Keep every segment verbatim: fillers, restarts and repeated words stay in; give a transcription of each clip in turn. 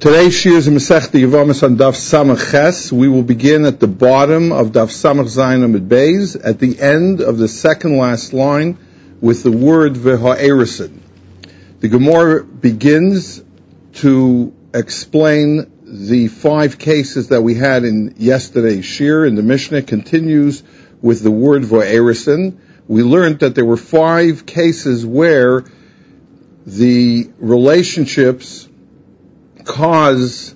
Today's shir is Masechta Yevamis on Daf Samach Ches. We will begin at the bottom of Daf Samach Zayin Amud Beis, at the end of the second last line, with the word V'ha'erisin. The Gemara begins to explain the five cases that we had in yesterday's shir, and the Mishnah continues with the word V'ha'erisin. We learned that there were five cases where the relationships cause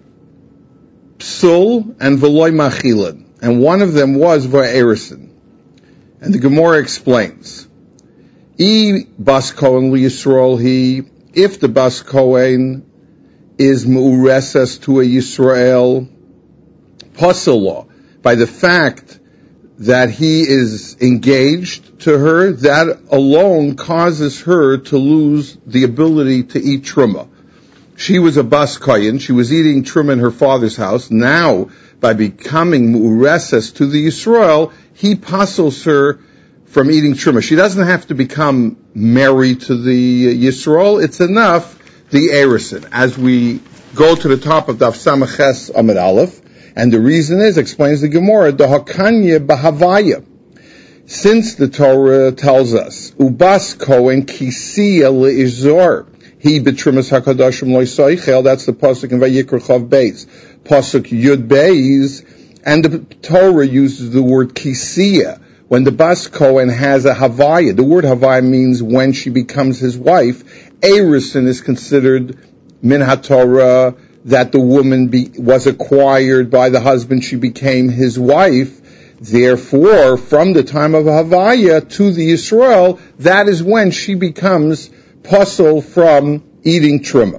psul and veloy machilin, and one of them was va'erisin. And the Gemara explains, I bas kohen li Yisrael he, if the bas kohen is mu'ureses to a Yisrael pasala, by the fact that he is engaged to her, that alone causes her to lose the ability to eat truma. She was a bas kohen, she was eating truma in her father's house. Now, by becoming mu'ureses to the Yisrael, he pasels her from eating truma. She doesn't have to become married to the Yisrael, it's enough the erisin. As we go to the top of Daf Samach Ches Amud Aleph, and the reason is, explains the Gemara, the hakanya b'havaya. Since the Torah tells us, ubas kohen kisiya le'izor, he betrumas hakadashim loisoichel, that's the pasuk in Vayikra Chav Beis, pasuk Yud Beis, and the Torah uses the word kisiya when the bas kohen has a havaya. The word havaya means when she becomes his wife. Erisin is considered min haTorah, that the woman be, was acquired by the husband, she became his wife. Therefore, from the time of Havaya to the Yisrael, that is when she becomes pasal from eating truma.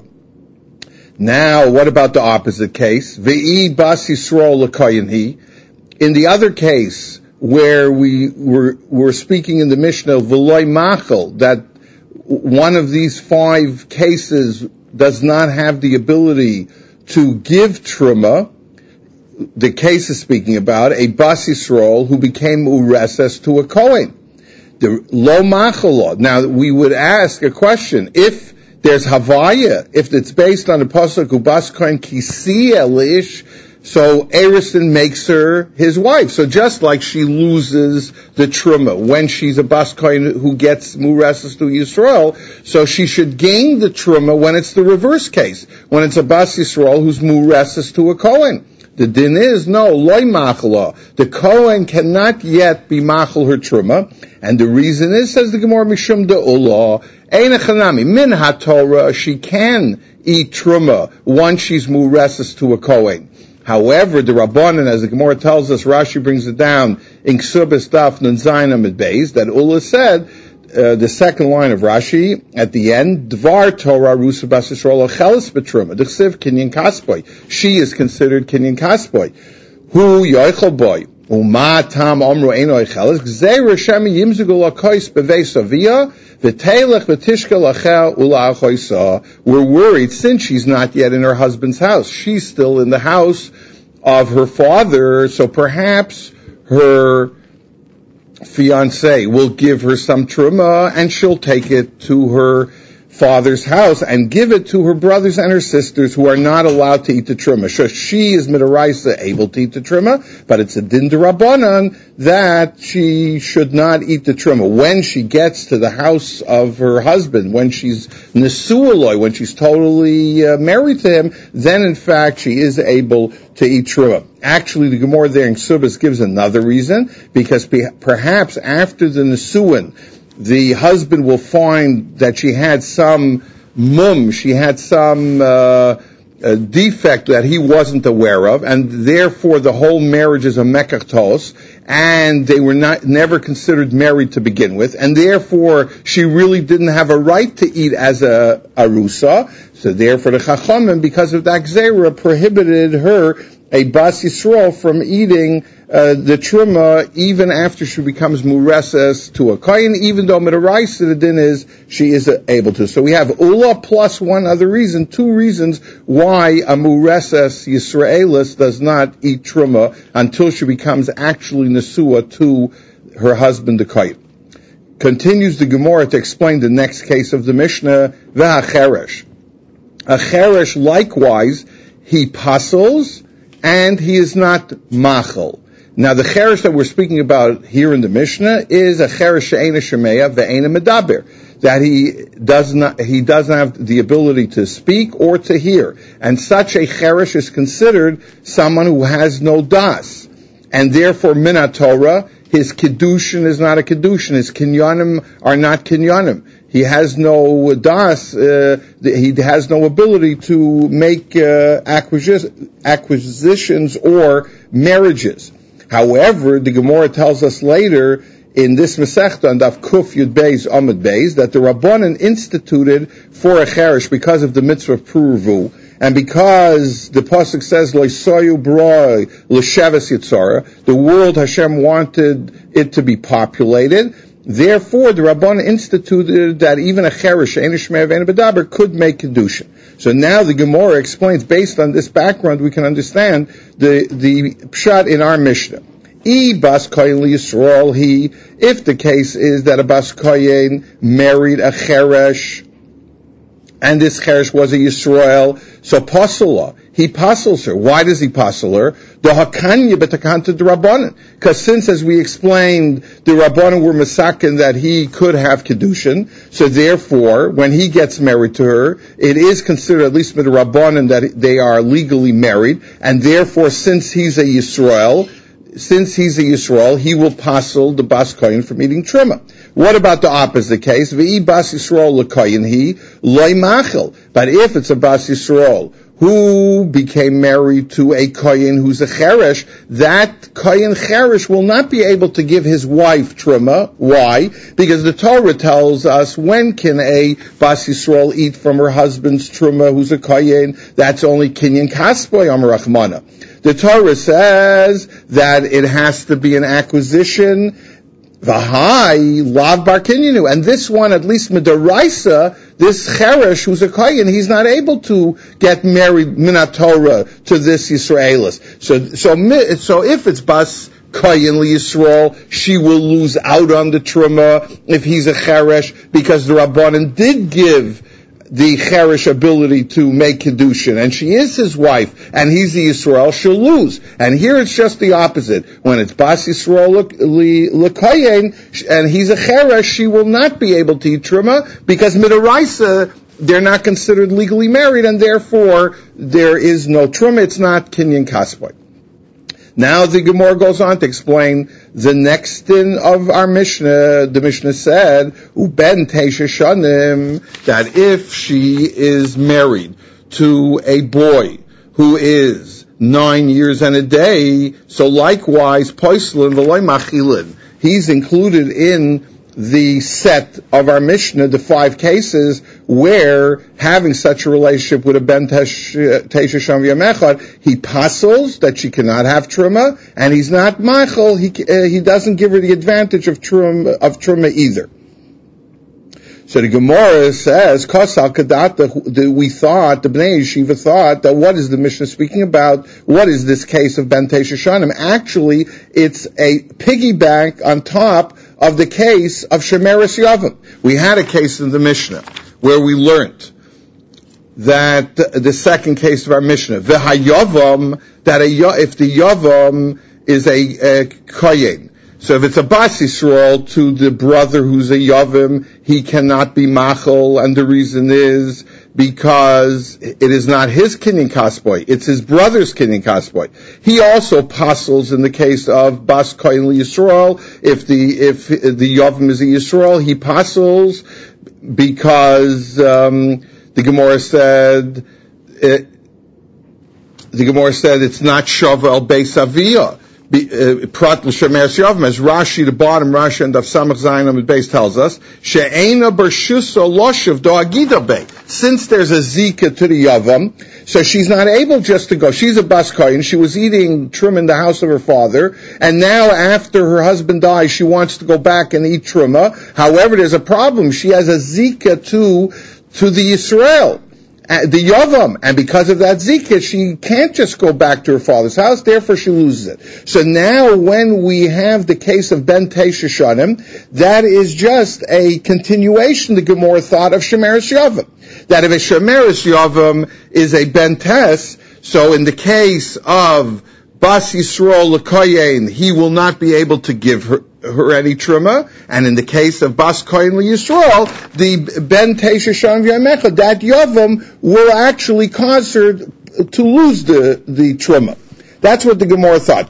Now, what about the opposite case? Ve'i bas Yisrael l'koyin hi. In the other case, where we were, were speaking in the Mishnah, v'loy machel, that one of these five cases does not have the ability to give truma, the case is speaking about a bas Yisrael who became ureses to a kohen. The lo machalot. Now we would ask a question: if there's havaya, if it's based on the pasuk ubas kohen kisiya lish, so erisin makes her his wife. So just like she loses the truma when she's a bas kohen who gets mureses to Yisrael, so she should gain the truma when it's the reverse case, when it's a bas Yisrael who's mureses to a kohen. The din is, no, loy machla. The kohen cannot yet be machal her truma, and the reason is, says the Gemara, mishum de'ula, ein echanami, min haTorah, she can eat truma once she's mureses to a kohen. However, the Rabbanan, as the Gemara tells us, Rashi brings it down in Ksubas Daf Nun Zayin Amud Beis, that Ula said, uh, the second line of Rashi, at the end, Dvar Torah Rusa Bas Yisrael Achelis Betruma, D'chsiv Kinyan Kasboy. She is considered Kinyan Kasboy. Hu Yoichel Boy. Uma Tam Omru Eino Achelis, Gzei Rashemi Yimzugul Akois Beveis Aviyah, V'teilech v'tishka lachel ula achoisa. We're worried, since she's not yet in her husband's house. She's still in the house of her father, so perhaps her fiancé will give her some truma, and she'll take it to her father's house and give it to her brothers and her sisters who are not allowed to eat the truma. So she is midaraisa able to eat the truma, but it's a din d'Rabbanan that she should not eat the truma. When she gets to the house of her husband, when she's nesualoi, when she's totally uh, married to him, then in fact she is able to eat truma. Actually, the Gemara there in Ksubas gives another reason, because perhaps after the nesuin, the husband will find that she had some mum, she had some uh, a defect that he wasn't aware of, and therefore the whole marriage is a mekach, and they were not never considered married to begin with, and therefore she really didn't have a right to eat as a arusa. So therefore the Chachamim, because of that gzeira, prohibited her, a bas Yisrael, from eating uh, the truma even after she becomes mureses to a kohen, even though midaraisa the din is she is able to. So we have ula plus one other reason, two reasons why a mureses Yisraelis does not eat truma until she becomes actually nesua to her husband the kohen. Continues the Gemara to explain the next case of the Mishnah, v'hacheresh. A cheresh likewise, he pasels, and he is not machel. Now the cheresh that we're speaking about here in the Mishnah is a cheresh she'ena shemeya ve'ena medaber, that he does not, he doesn't have the ability to speak or to hear. And such a cheresh is considered someone who has no das. And therefore, min Torah, his kiddushin is not a kiddushin, his kinyanim are not kinyanim. He has no das, uh, he has no ability to make uh, acquis- acquisitions or marriages. However, the Gemara tells us later in this Masechta on Daf Kuf Yud Beis Amud Beis that the Rabbanan instituted for a cheresh because of the mitzvah of Puruvu, and because the pasuk says Loisoyu Broi L'Sheves Yitzara, the world Hashem wanted it to be populated. Therefore, the Rabbanan instituted that even a cheresh, Ein Shmei Ve'en Bedaber, could make kedushin. So now the Gemara explains, based on this background, we can understand the the pshat in our Mishnah. I bas koyin liyisrael he, if the case is that a bas koyin married a cheresh, and this cheresh was a Yisrael, so pasula, he pasels her. Why does he pasel her? The hakanya betakanta the Rabbanan. Because since, as we explained, the Rabbanan were masakin that he could have kedushin, so therefore, when he gets married to her, it is considered, at least with the Rabbanan, that they are legally married, and therefore, since he's a Yisrael, since he's a Yisrael, he will pasel the bas koyin from eating truma. What about the opposite case? V'i bas Yisrael l'koyin he loy machel. But if it's a bas Yisrael who became married to a koyin who's a cheresh, that koyin cheresh will not be able to give his wife truma. Why? Because the Torah tells us when can a bas Yisrael eat from her husband's truma who's a koyin? That's only kinyan kaspoy amar Rachmana. The Torah says that it has to be an acquisition, v'hai lav bar kinyanu, and this one, at least midaraisa, this cheresh who's a kohen, he's not able to get married minat Torah to this Yisraelis. So, so, so if it's bas kohen liyisrael, she will lose out on the truma if he's a cheresh, because the Rabbanan did give the cheresh ability to make kedushin, and she is his wife, and he's the Yisrael, she'll lose. And here it's just the opposite. When it's bas Yisrael l'koyen, and he's a cheresh, she will not be able to eat truma, because midaraisa, they're not considered legally married, and therefore there is no truma. It's not kinyan kaspoy. Now the Gemara goes on to explain the next din of our Mishnah. The Mishnah said, "Uben teisha shanim," that if she is married to a boy who is nine years and a day, so likewise poislin v'loy machilin, he's included in the set of our Mishnah, the five cases where having such a relationship with a ben teisha sham v'yamechad, he pasels that she cannot have truma, and he's not machal, he uh, he doesn't give her the advantage of truma of truma either. So the Gemara says, Kosal Kadata, we thought, the Bnei Yeshiva thought, that what is the Mishnah speaking about? What is this case of Ben Teisha Shanim? Actually, it's a piggyback on top of the case of Shemeres Yavam. We had a case in the Mishnah where we learned that the second case of our Mishnah, V'hayavam, that a, if the Yavam is a, a kohen, so if it's a bas Yisrael to the brother who's a Yavim, he cannot be machal, and the reason is because it is not his kinyan kaspoy, it's his brother's kinyan kaspoy. He also pasels in the case of bas kohen Yisrael. If the if the Yavim is a Yisrael, he pasels because um, the Gemara said it, the Gemara said it's not shavel beis aviyah. Prat l'shemeres yavam, as Rashi, the bottom Rashi and Daf Samach Zayin Amud Beis tells us, she'ena bershuso loshev do agida bei. Since there's a zika to the yavam, so she's not able just to go. She's a bas kohen. She was eating truma in the house of her father, and now after her husband dies, she wants to go back and eat truma. However, there's a problem. She has a zika to to the Yisrael. uh, the Yavam, and because of that Zika, she can't just go back to her father's house, therefore she loses it. So now when we have the case of Ben Tesha Shanim, that is just a continuation, the Gemara thought, of Shemeres Yavam. That if a Shemeres Yavam is a Ben Tes, so in the case of Bas Yisrael L'Koyen, he will not be able to give her, her any truma, and in the case of Bas Kohen Yisrael, the Ben Tesha Shan V'Yamecha, that Yavam will actually cause her to lose the, the truma. That's what the Gemara thought.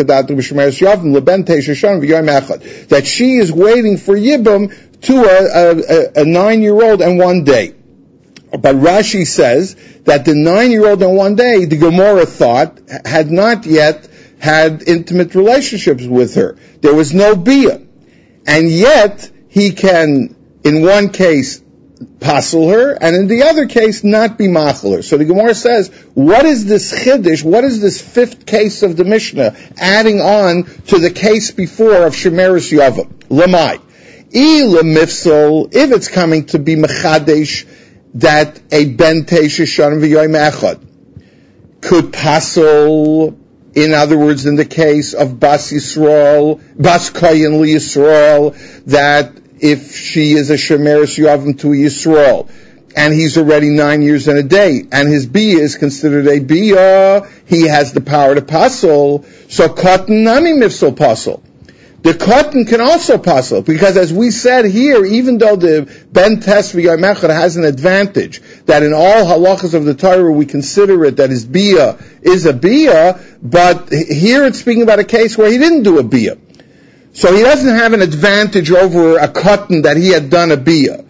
That she is waiting for Yibam to a, a, a nine-year-old and one day. But Rashi says that the nine-year-old and one day, the Gemara thought, had not yet had intimate relationships with her. There was no bia. And yet, he can, in one case, passel her, and in the other case, not be machel her. So the Gemara says, what is this chiddush, what is this fifth case of the Mishnah, adding on to the case before of Shemeres Yavam? Lamai. I lemifsel, if it's coming to be mechadesh, that a Ben Tesha Shanim V'Yoyim Echad could passel, in other words, in the case of Bas Yisrael, Bas Kohen Yisrael, that if she is a Shemeres Yavam to Yisrael, and he's already nine years and a day, and his bia is considered a bia, he has the power to passel, so Katan Nami Mifsel passel. The cotton can also passel, because as we said here, even though the Ben Tes V'Yoyim Echad has an advantage, that in all halachas of the Torah we consider it that his bia is a bia, but here it's speaking about a case where he didn't do a bia. So he doesn't have an advantage over a cotton that he had done a bia.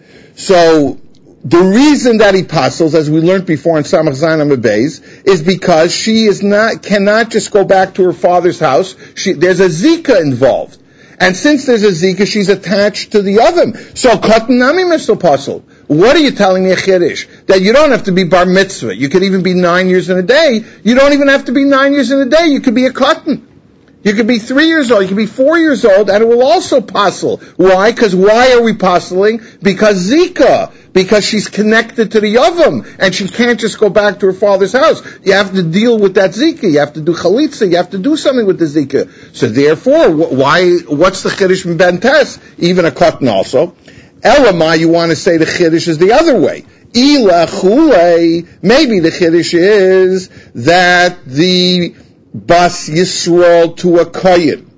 So the reason that he passels, as we learned before in Samach Zayin Amud Beis, is because she is not cannot just go back to her father's house. She, there's a zika involved. And since there's a zika, she's attached to the oven. So, katan nami mistel pasel. What are you telling me, a chiddush? That you don't have to be bar mitzvah. You could even be nine years in a day. You don't even have to be nine years in a day. You could be a katan. You could be three years old. You could be four years old, and it will also pasel. Why? Because why are we paseling? Because zika. Because she's connected to the yavam, and she can't just go back to her father's house. You have to deal with that zika. You have to do chalitza. You have to do something with the zika. So therefore, why? What's the chiddush in Ben Tes? Even a cotton also. Elamai, you want to say the chiddush is the other way. Ila chulei. Maybe the chiddush is that the Bas Yisrael to a Kohen,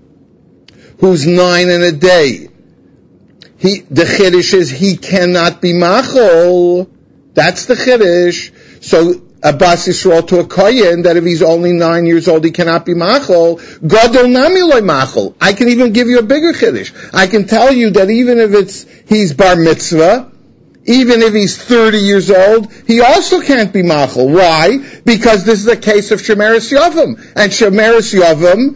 who's nine in a day, he, the Chiddush is he cannot be Machol. That's the Chiddush. So, a Bas Yisrael to a Kohen, that if he's only nine years old, he cannot be Machol. Gadol nami loy Machol. I can even give you a bigger Chiddush. I can tell you that even if it's, he's Bar Mitzvah, even if he's thirty years old, he also can't be machal. Why? Because this is a case of Shemeres Yavam. And Shemeres Yavam,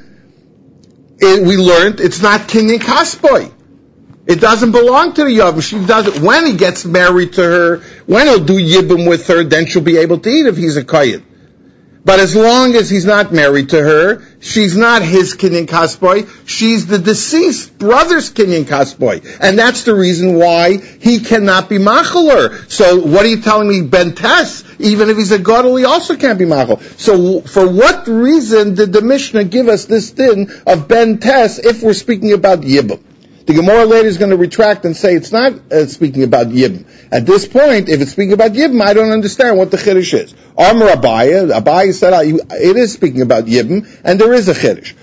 it, we learned, it's not kinyan kasboi. It doesn't belong to the Yavam. She does it when he gets married to her, when he'll do Yibum with her, then she'll be able to eat if he's a kohen. But as long as he's not married to her, she's not his kinyan kasboi, she's the deceased brother's kinyan kasboi. And that's the reason why he cannot be machaler. So what are you telling me, Ben Tes? Even if he's a gadol, he also can't be machal. So for what reason did the Mishnah give us this din of Ben Tes if we're speaking about Yibum? The Gemara later is going to retract and say it's not uh, speaking about Yibum. At this point, if it's speaking about Yibum, I don't understand what the Chiddush is. Amar Abaya, Abaya said uh, it is speaking about Yibum, and there is a Chiddush.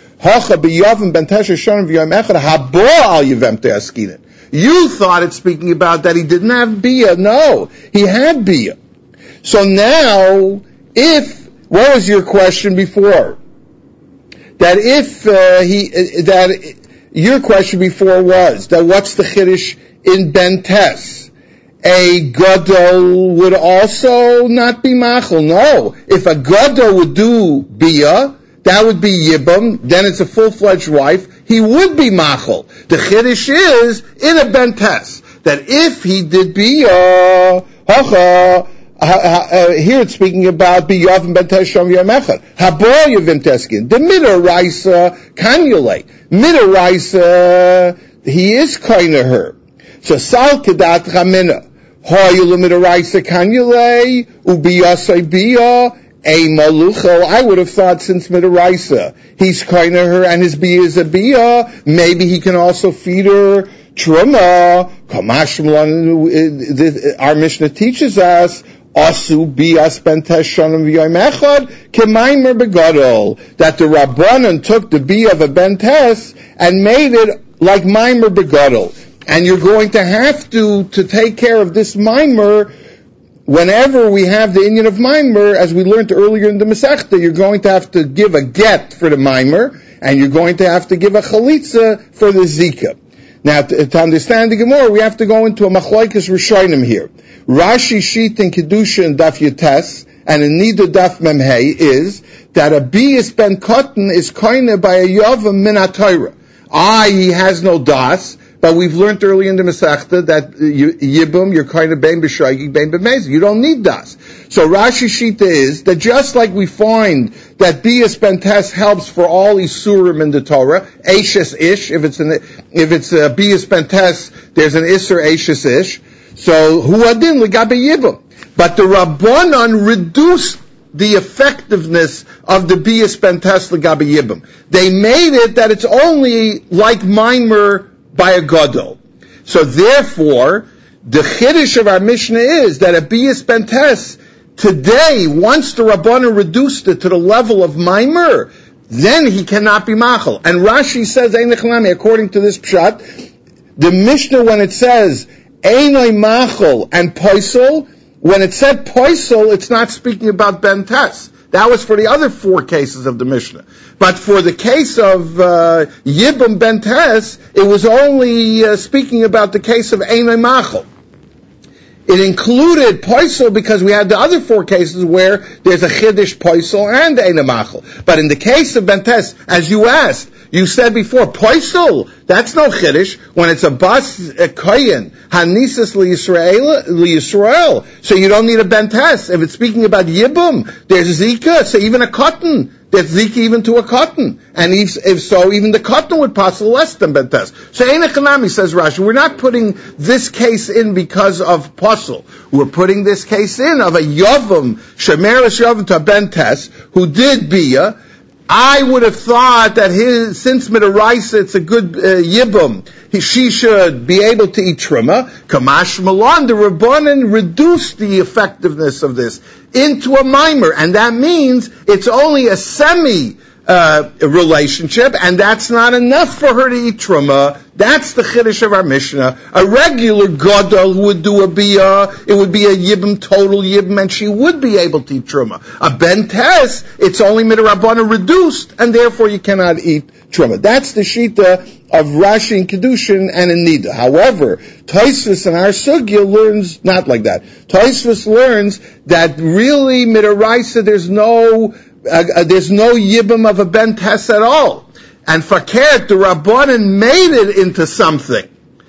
You thought it's speaking about that he didn't have Bia. No, he had Bia. So now, if, what was your question before? That if uh, he, uh, that, your question before was that what's the chiddush in Ben Tes? A gadol would also not be machal. No, if a gadol would do bia, that would be yibum. Then it's a full-fledged wife. He would be machal. The chiddush is in a Ben Tes that if he did bia, hacha. Uh, uh, here it's speaking about biyav and Ben Tes Sham Yamechad. Habo Yavim Teskin. The Midaraisa Kanyule. Midaraisa, he is kind of her. So Sal Kedat Ramina. Hoyulamidaraisa kanyule, ubiyasai biya, a maluchel. I would have thought since midaraisa, he's kind of her and his bia is a bia, maybe he can also feed her truma. Our Mishnah teaches us, Asu bias bentes shanim v'yom echad k'maimer begadol, that the Rabbanan took the bia of a bentes and made it like maimer begadol. And you're going to have to, to take care of this maimer whenever we have the inyan of maimer, as we learned earlier in the Masechta. You're going to have to give a get for the maimer, and you're going to have to give a chalitza for the zika. Now, to, to understand the Gemara, we have to go into a machlokes rishonim here. Rashi sheet in Kedusha and Daf Yates, and in Nida Daf Memhei, is that a bias ben cotton is koine by a yavam min ha-Torah. Ah, he has no das, but we've learned early in the Masechta that yibum, you're kind of bein b'shoigig, bein b'mezid. You don't need das. So Rashi Shita is that just like we find that bias bentes helps for all isurim in the Torah, eishes ish, if it's an, if it's a bias bentes, there's an isur eishes ish. So hu adin legabe yibum. But the Rabbanan reduced the effectiveness of the bias bentes legabe yibum. They made it that it's only like maimer by a gadol. So therefore, the chiddush of our Mishnah is that a bias bentes today, once the Rabbanan reduced it to the level of maimer, then he cannot be machal. And Rashi says, according to this pshat, the Mishnah, when it says einay machal and poisel, when it said poisel, it's not speaking about bentes. That was for the other four cases of the Mishnah. But for the case of uh, Yibum Bentes, it was only uh, speaking about the case of Einay Machal. It included Poisel because we had the other four cases where there's a Chiddush Poisel and Einay Machal. But in the case of Bentes, as you asked, you said before, Poisel, that's no Chiddush. When it's a Bas a Koyen, Hanisas L'Yisrael, L'Yisrael, so you don't need a Bentes. If it's speaking about Yibum, there's Zika, so even a cotton, there's Zika even to a cotton. And if, if so, even the cotton would pass less than Bentes. So Ein Echanami, says Rashi, we're not putting this case in because of Posel. We're putting this case in of a Yavam, Shemeres Yavam to a Bentes, who did Bia. I would have thought that his, since Midaraisa, it's a good uh, Yibum, he, she should be able to eat Truma. Kamash Malon, the Rabbanan reduced the effectiveness of this into a mimer, and that means it's only a semi uh, relationship, and that's not enough for her to eat Truma. That's the Chiddush of our Mishnah. A regular Gadol who would do a Bia, it would be a Yibum, total Yibum, and she would be able to eat Truma. A Bentes, it's only Midrabbanan reduced, and therefore you cannot eat Truma. That's the Shita of Rashi in Kedushin and in Nida. However, Tosfos in our Sugya learns not like that. Tosfos learns that really Midaraisa, there's no, uh, uh, there's no Yibum of a Bentes at all. And Fakert, the Rabbanan made it into something.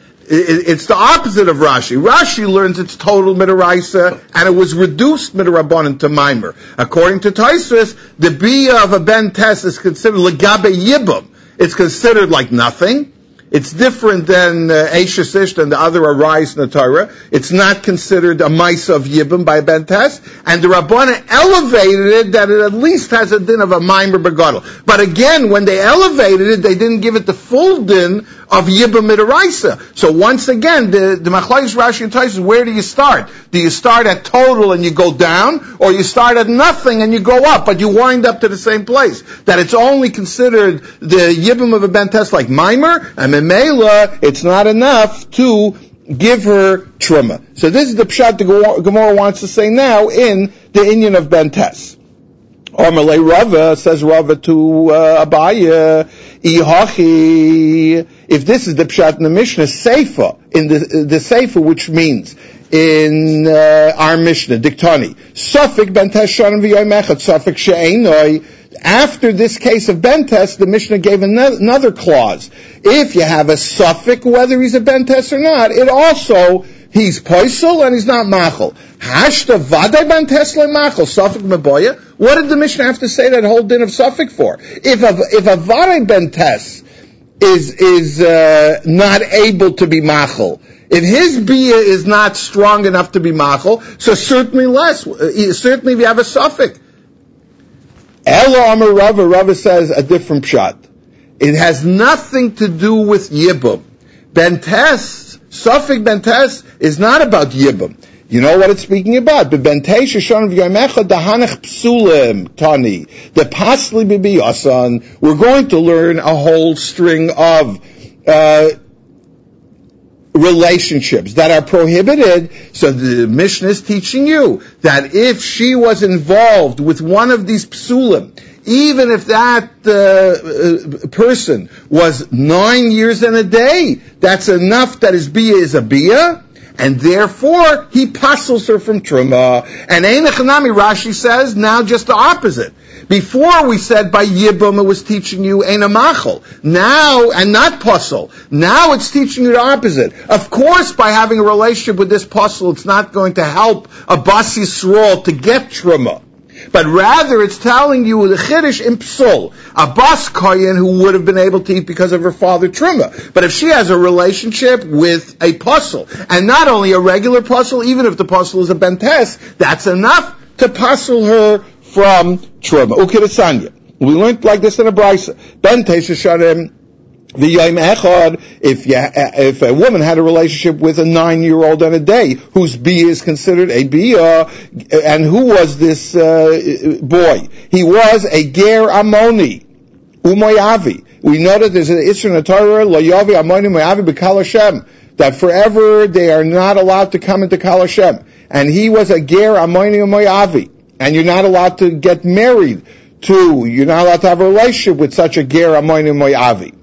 It's the opposite of Rashi. Rashi learns it's total midaraisa, and it was reduced midarabbanan to maimer. According to Tosfos, the bia of a bentes is considered legabe yibum. It's considered like nothing. It's different than uh, Eishes Ish, than the other arise in the Torah. It's not considered a maisa of Yibum by Bentes. And the Rabbanan elevated it that it at least has a din of a Maimer Begadol. But again, when they elevated it, they didn't give it the full din of Yibum Midaraisa. So once again, the, the Machlokes Rashi and Tosfos, where do you start? Do you start at total and you go down? Or you start at nothing and you go up, but you wind up to the same place? That it's only considered the Yibum of a Bentes like Maimer, and Mela, it's not enough to give her truma. So this is the pshat the Gemara wants to say now in the inyan of Bentes. Or Malay Rava, says Rava to uh, Abaya, Ihachi, if this is the pshat in the Mishnah, Seifa, in the, the Seifa, which means in uh, our Mishnah, Diktani, Sufik Bentes Shanim V'yoy Mechad, Sufik She'enoi. After this case of Bentes, the Mishnah gave another clause. If you have a suffix, whether he's a Bentes or not, it also, he's poisel and he's not machal. Hashta vade Bentes le machal, suffix meboya. What did the Mishnah have to say that whole din of suffix for? If a, if a vade Bentes is, is, uh, not able to be machal, If his bia is not strong enough to be machal, so certainly less. Uh, certainly, if you have a suffix. Ela Amar Rava, Rava says a different pshat. It has nothing to do with yibum. Bentes, suffix bentes, is not about yibum. You know what it's speaking about? The bentei sheshon v'yamecha dahanach psulim tani the pasli bibiyasan. We're going to learn a whole string of uh, relationships that are prohibited. So the Mishnah is teaching you that if she was involved with one of these psulim, even if that uh, person was nine years and a day, that's enough that his bia is a bia. And therefore, he passes her from Truma. And Ein Echanami, Rashi says, now just the opposite. Before we said by Yibum it was teaching you Ein Machal. Now, and not Puzzle. Now it's teaching you the opposite. Of course, by having a relationship with this Puzzle, it's not going to help a Bas Yisrael to get Truma. But rather, it's telling you the Chiddush in Psul, a Bas Kohen who would have been able to eat because of her father Truma. But if she has a relationship with a Puzzle, and not only a regular Puzzle, even if the Puzzle is a Bentes, that's enough to puzzle her from Truma. Ukirasanya. We learned like this in a Brisa. Bentes Shasharim. The Yom Echad, if you, if a woman had a relationship with a nine-year-old and a day, whose bia is considered a bia, and who was this uh, boy? He was a ger Ammoni, umoyavi. We know that there's an Isra in the Torah, lo yavi Ammoni umoyavi b'kal Hashem, that forever they are not allowed to come into Kal Hashem. And he was a ger Ammoni umoyavi, and you're not allowed to get married to, you're not allowed to have a relationship with such a ger Ammoni umoyavi.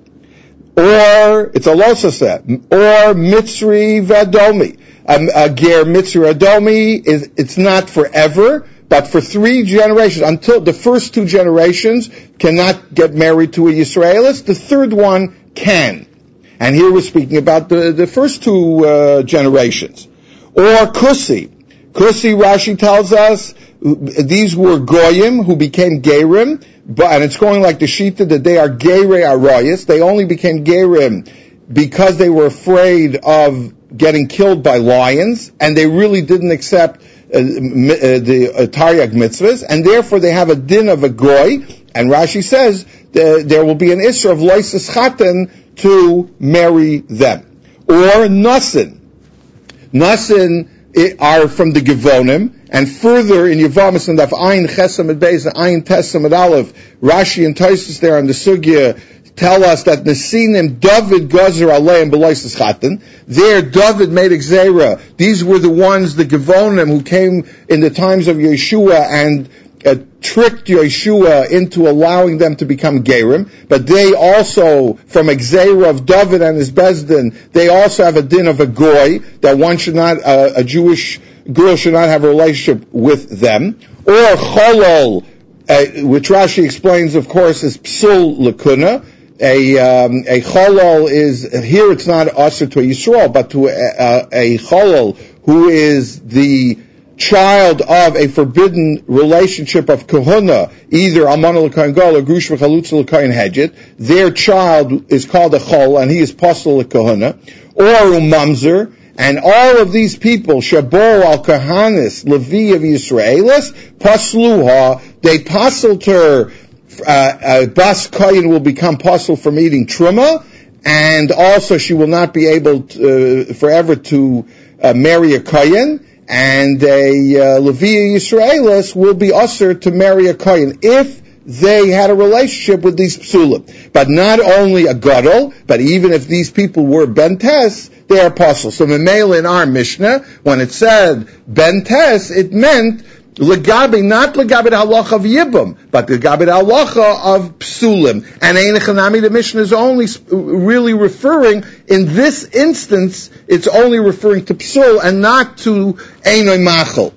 Or, it's a losa or Mitzri Vadomi. A, a ger Mitzri Vadomi is, it's not forever, but for three generations, until the first two generations cannot get married to a Yisraelis, the third one can. And here we're speaking about the, the first two uh, generations. Or Kusi. Kusi, Rashi tells us, these were Goyim who became Gerim, but, and it's going like the Shita that they are Gerei Arayas. They only became Gerim because they were afraid of getting killed by lions, and they really didn't accept uh, uh, the uh, Taryag mitzvahs, and therefore they have a din of a Goy, and Rashi says uh, there will be an Isra of Loises Chaten to marry them. Or Nasin. Nasin are from the Givonim, and further in Yevamis and Daf Ayin Chesam and Beis and Ayin Tesam and Aleph, Rashi and Tosfos there on the Sugya tell us that Nesinim David Gazer Aleim B'Loises Chaten. There, David made Xera. These were the ones, the Givonim, who came in the times of Yeshua and uh, tricked Yeshua into allowing them to become Gerim. But they also, from Xera of David and his Bezdin, they also have a din of a Goy, that one should not, uh, a Jewish girl should not have a relationship with them. Or Cholol, uh, which Rashi explains, of course, is Psul Lakuna. A, um, a Cholol is, here it's not Asr to a Yisrael, but to a, a, a Cholol who is the child of a forbidden relationship of Kahuna, either Amana L'Kohen Gol or Grush V'Chalutz L'Kohen Hedget. Their child is called a Chol, and he is Pasal L'Kahuna. Or Umamzer. And all of these people, Shabor al Kahanis, Levi of Yisraelis, Pasluha, they puzzled her, uh, uh, Bas Kohen will become puzzled from eating Truma, and also she will not be able to, uh, forever to uh, marry a Kohen, and a uh, Levi Yisraelis will be usher to marry a Kohen, if they had a relationship with these psulim. But not only a gadol, but even if these people were bentes, they are apostles. So Memela in our Mishnah, when it said bentes, it meant legabe, not legabe the halacha of yibum, but legabe the halacha of psulim. And Ein Echanami, the Mishnah is only really referring, in this instance, it's only referring to psul and not to Einoi Machal.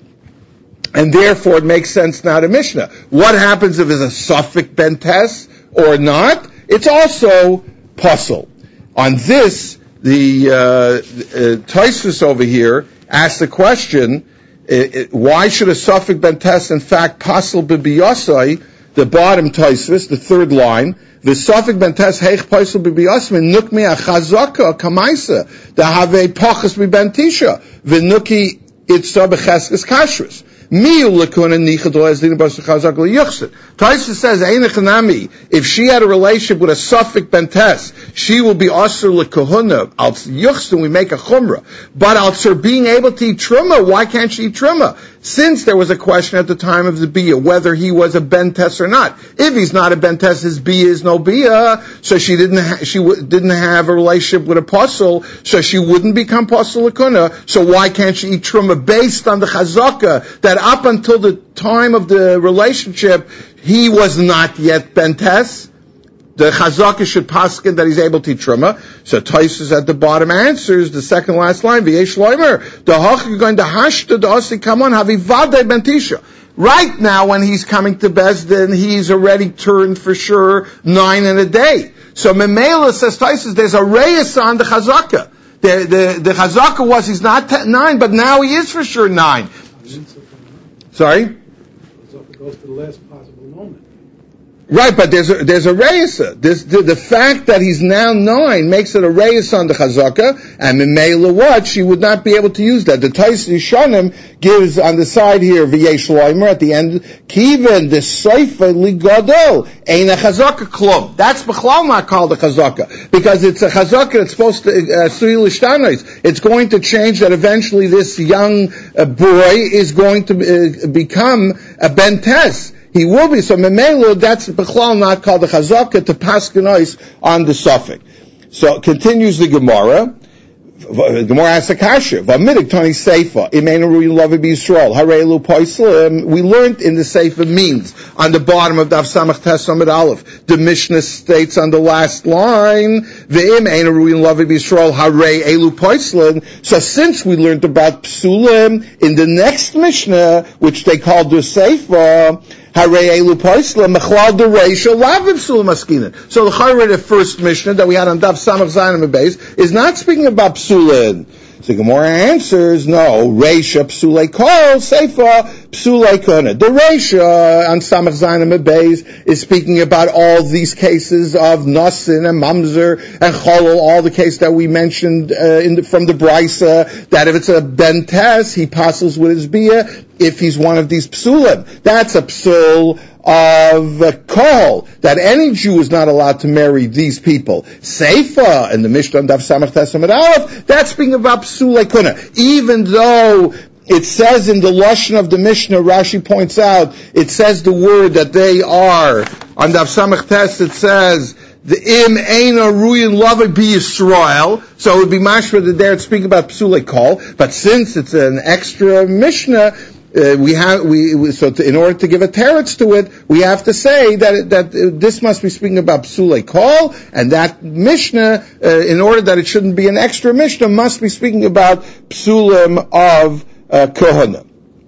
And therefore it makes sense now to Mishnah. What happens if it's a suffix bentes or not? It's also puzzle. On this, the uh, uh, Tosfos over here asks the question, uh, why should a suffix bentes in fact puzzle b'biyasai the bottom Tosfos, the third line, the Safik bentes heich poisel b'biasmin nukmi achazaka kamaisa the have pachas b'bentisha v'nuki itza b'cheskes kashrus. Taisa says, if she had a relationship with a Safik bentes, she will be asur lekahuna. Al yuchsin, we make a chumrah. But al her being able to eat truma, why can't she eat truma? Since there was a question at the time of the bia whether he was a bentes or not. If he's not a bentes, his bia is no bia. So she didn't ha- she w- didn't have a relationship with a pasul, so she wouldn't become pasul lekuna. So why can't she eat truma based on the chazaka that up until the time of the relationship, he was not yet bentes? The chazaka should paskin that he's able to eat truma. So Tosfos at the bottom answers the second last line. V'yesh loimer the hach going to hashta the osi come on havivade bentisha. Right now, when he's coming to Bezdin, he's already turned for sure nine in a day. So Memela says Tosfos, there's a reyes on the chazaka. The the the chazaka was he's not ten, nine, but now he is for sure nine. Sorry? It goes to the last possible moment. Right, but there's a, there's a reisa. This, the, the fact that he's now nine makes it a reisa on the chazaka, and Memela what? She would not be able to use that. The Tosfos Yishanim gives on the side here, v'yesh loimer, at the end, kiven, the seifa ligadol, ein a chazaka klum. That's b'chlal not called a chazaka, because it's a chazaka that's supposed to, uh, sui l'shtanos. It's going to change that eventually this young uh, boy is going to uh, become a bentes. He will be. So Memela, that's B'chlal not called the Chazaka to Paskenois on the Safik. So continues the Gemara. The Gemara asks a kasha. V'amidik Tani Seifa. Imeinu Ruyin Lavi B'Yisrael. Harelu Poislim. We learned in the Seifa means on the bottom of Daf Samach Tes Amud Aleph. The Mishnah states on the last line. V'im Einu Ruyin Lavi B'Yisrael. Harei Elu Poislim. So since we learned about Psulim in the next Mishnah, which they called the Seifa, so the Chayre, the first Mishnah that we had on Daf Samach Zayin and Beis, is not speaking about Psulin. So Gemara answers, no, Reisha Psulei Kol, Seifa Psulei Kuna. The Reisha on Samach Zayin and Beis is speaking about all these cases of Nasin and Mamzer and Cholol, all the cases that we mentioned uh, in the, from the Brisa, that if it's a Bentes, he passes with his Bia, if he's one of these Psulim. That's a Psul of uh, Kol, that any Jew is not allowed to marry these people. Seifa, in the Mishnah Daf Samach Tes Amud Aleph, that's speaking about Psulei Kuna. Even though it says in the Lashon of the Mishnah, Rashi points out, it says the word that they are, on Daf Samach Tes it says, the im eina ruyin lava be Yisrael, so it would be mashma that there it's speaking about Psulei Kol, but since it's an extra Mishnah, Uh, we have we, we so to, in order to give a teretz to it, we have to say that it, that uh, this must be speaking about Psulei Kol, and that Mishnah, uh, in order that it shouldn't be an extra Mishnah, must be speaking about Psulim of uh, Kohana.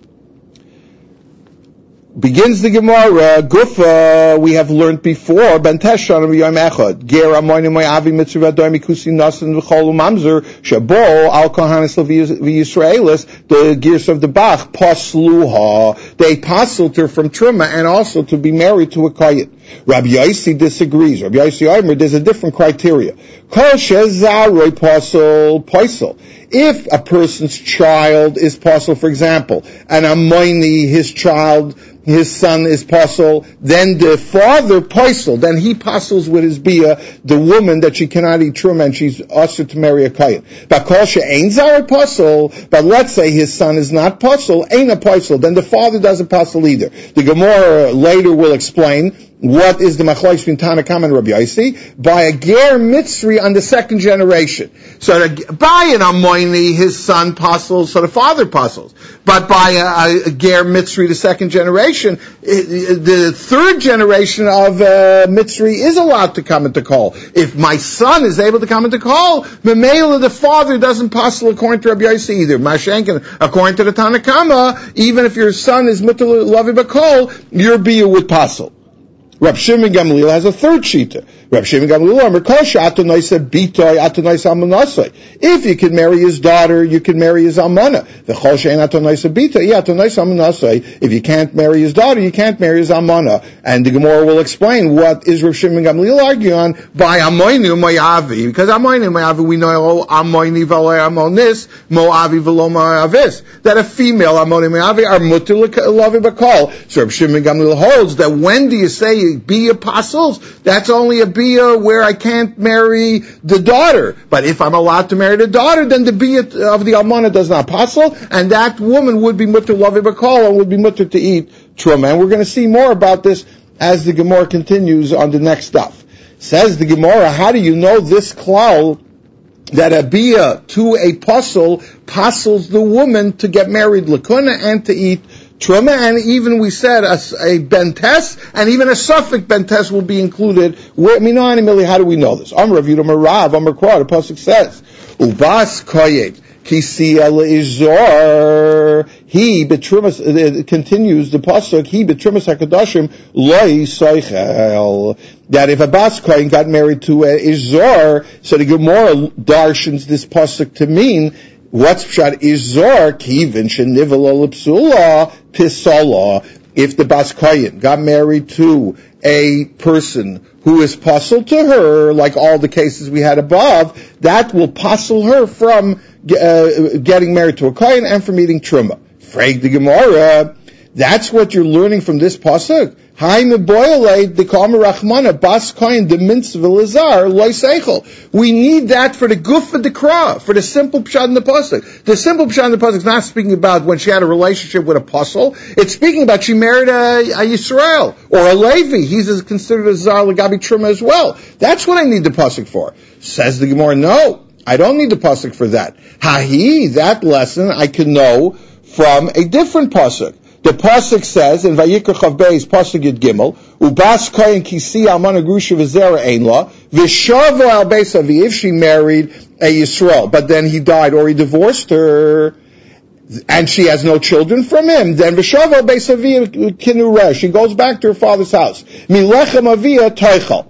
Begins the Gemara, Gufa, we have learned before, Ben Teshan Yom Echad, Ger Amoyne Moy Avi Mitzvah Doimi Kusi Nasan V'Chol Mamzer, Shabo Al Kohanes V'Yisraelis, the gears of the Bach, Pasluha, they passled her from Truma and also to be married to a Kayit. Rabbi Yossi disagrees. Rabbi Yossi Omer, there's a different criteria. Kol Shezaroi Pasel Poisel. If a person's child is Pasel, for example, and Amoyni, his child, his son is Pasel, then the father Poisel, then he Pasels with his Bia, the woman that she cannot eat Truma and she's asked to marry a Kayit. But Kol She'ein Zara Pasel, but let's say his son is not Pasel, ain't a Pasel, then the father doesn't Pasel either. The Gemara later will explain what is the machlokes between Tanakam and Rabbi Yossi? By a ger mitzri on the second generation. So the, by an Amoyni, his son pasels, so the father pasels. But by a, a ger mitzri, the second generation, it, the third generation of uh, mitzri is allowed to come into call. If my son is able to come into call, Memela, the father doesn't pasel according to Rabbi Yossi either. Mashenkin, according to the Tanakama, even if your son is mitzri lavi bakol, your bia would pasel. Rab Shimon Gamliel has a third shita. Rab Shimon Gamliel, if you can marry his daughter, you can marry his almana. If you can't marry his daughter, you can't marry his almana. And the Gemara will explain what is Rab Shimon Gamliel arguing on by Amoinu Moavi, because Amoinu Moavi we know Amoini v'lo Amonis, Moavi v'lo Moavis, that a female Amoinu Moavi are mutter l'lavi b'kol. So Rab Shimon Gamliel holds that when do you say be apostles? That's only a bia where I can't marry the daughter. But if I'm allowed to marry the daughter, then the bia of the almana does not apostle, and that woman would be mutter lavi b'kol and would be mutter to eat truma. And we're going to see more about this as the Gemara continues on the next stuff. Says the Gemara, how do you know this klal that a bia to a apostle apostles the woman to get married lakuna and to eat truma, and even we said a, a bentes, and even a suffix bentes will be included. Where, how do we know this? Amar Rav Yudam Rav, Amar Kwa, the pasuk says, Ubas koyed, kisi el izor, he betrumas, it continues the pasuk, he betrumas hakadashim, loy soichel, that if a bas kohen got married to a izor, so the Gemara darshans this pasuk to mean, what's pshat izor kivin shenivel olipsula pisala? If the bas kohen got married to a person who is puzzled to her, like all the cases we had above, that will puzzle her from uh, getting married to a kohen and from eating truma. Frag the Gemara. That's what you're learning from this pasuk. We need that for the guf of the kra, for the simple pshat in the pasuk. The simple pshat in the pasuk is not speaking about when she had a relationship with a apostle. It's speaking about she married a, a Yisrael or a Levi. He's considered a zar legabi truma as well. That's what I need the pasuk for. Says the Gemara, no, I don't need the pasuk for that. Hahi, that lesson I can know from a different pasuk. The pasuk says in Vayikra Chav Beis pasuk Yud Gimel, Ubas Kohen Kisi Almana Grusha V'Zera Ein La V'Shavo Al Beis Avi, if she married a Yisrael, but then he died or he divorced her, and she has no children from him, then V'Shavo Al Beis Avi Kinureh, she goes back to her father's house. Milechem Avia Teichel.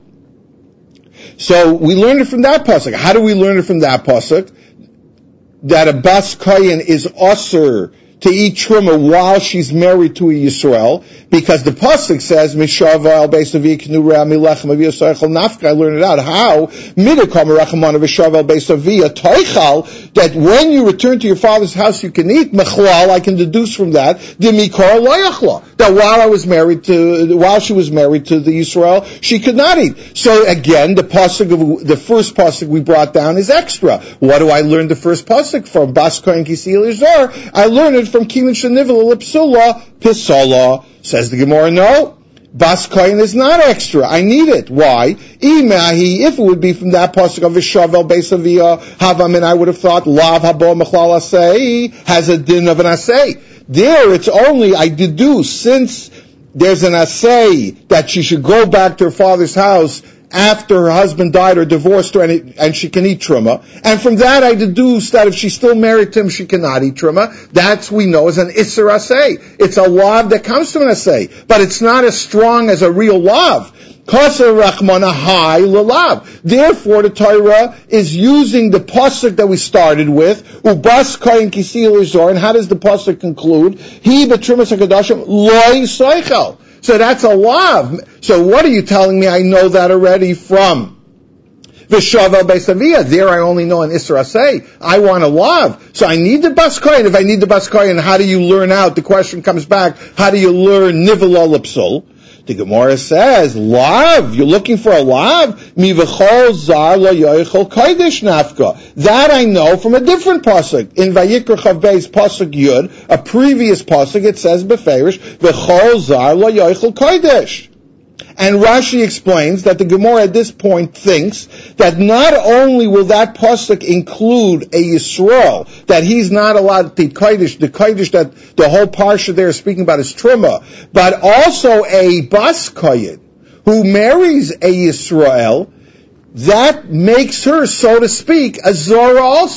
So we learned it from that pasuk. How do we learn it from that pasuk? That a Bas Kohen is osur to eat truma while she's married to a Yisrael, because the pasuk says Mishava al Beisavi Knura Milechem Avia Soichel Nafka. I learned it out. How Midakam Rachamana Vishava al Beisavia Toichal, that when you return to your father's house you can eat Mechlal. I can deduce from that the Mikor Loyachla, that while I was married to while she was married to the Yisrael she could not eat. So again, the pasuk of the first pasuk we brought down is extra. What do I learn the first pasuk from? Bas Kohen Kisil Izar. I learned it from Kimin Shenivel Lipsula Pisala. Says the Gemara, no, Bas Kohen is not extra. I need it. Why? Imahi, if it would be from that pasuk of Vishavel Beisavia Havamin, I would have thought Lav Habo Mechlal Asei has a din of an Asei. There, it's only I deduce, since there's an Asei that she should go back to her father's house after her husband died or divorced her, and, it, and she can eat truma. And from that I deduce that if she's still married to him, she cannot eat truma. That's, we know, as an Isser Aseh. It's a lav that comes from an Aseh, but it's not as strong as a real lav. Kasa Rachmana Hai Lalav. Therefore, the Torah is using the pasuk that we started with, Ubas Kohen Kisil Izor, and how does the pasuk conclude? He betrumas hakadashim loy soichel. So that's a lav. So what are you telling me? I know that already from Vishavel Beisavia. There I only know an Isra Aseh. I want a lav. So I need the Bas Kohen. If I need the Bas Kohen, how do you learn out? The question comes back, how do you learn Nivel Olipsul? The Gemara says, lav, you're looking for a lav? Mi v'chol zar lo yoichol kodesh nafka. That I know from a different pasuk. In Vayikra Chav Beis pasuk Yud, a previous pasuk, it says beferish, v'chol zar lo yoichol kodesh. And Rashi explains that the Gemara at this point thinks that not only will that pasuk include a Yisrael, that he's not allowed to eat kodesh, the kodesh that the whole parsha there is speaking about is truma, but also a bas kohen who marries a Yisrael, that makes her, so to speak, a Zora also.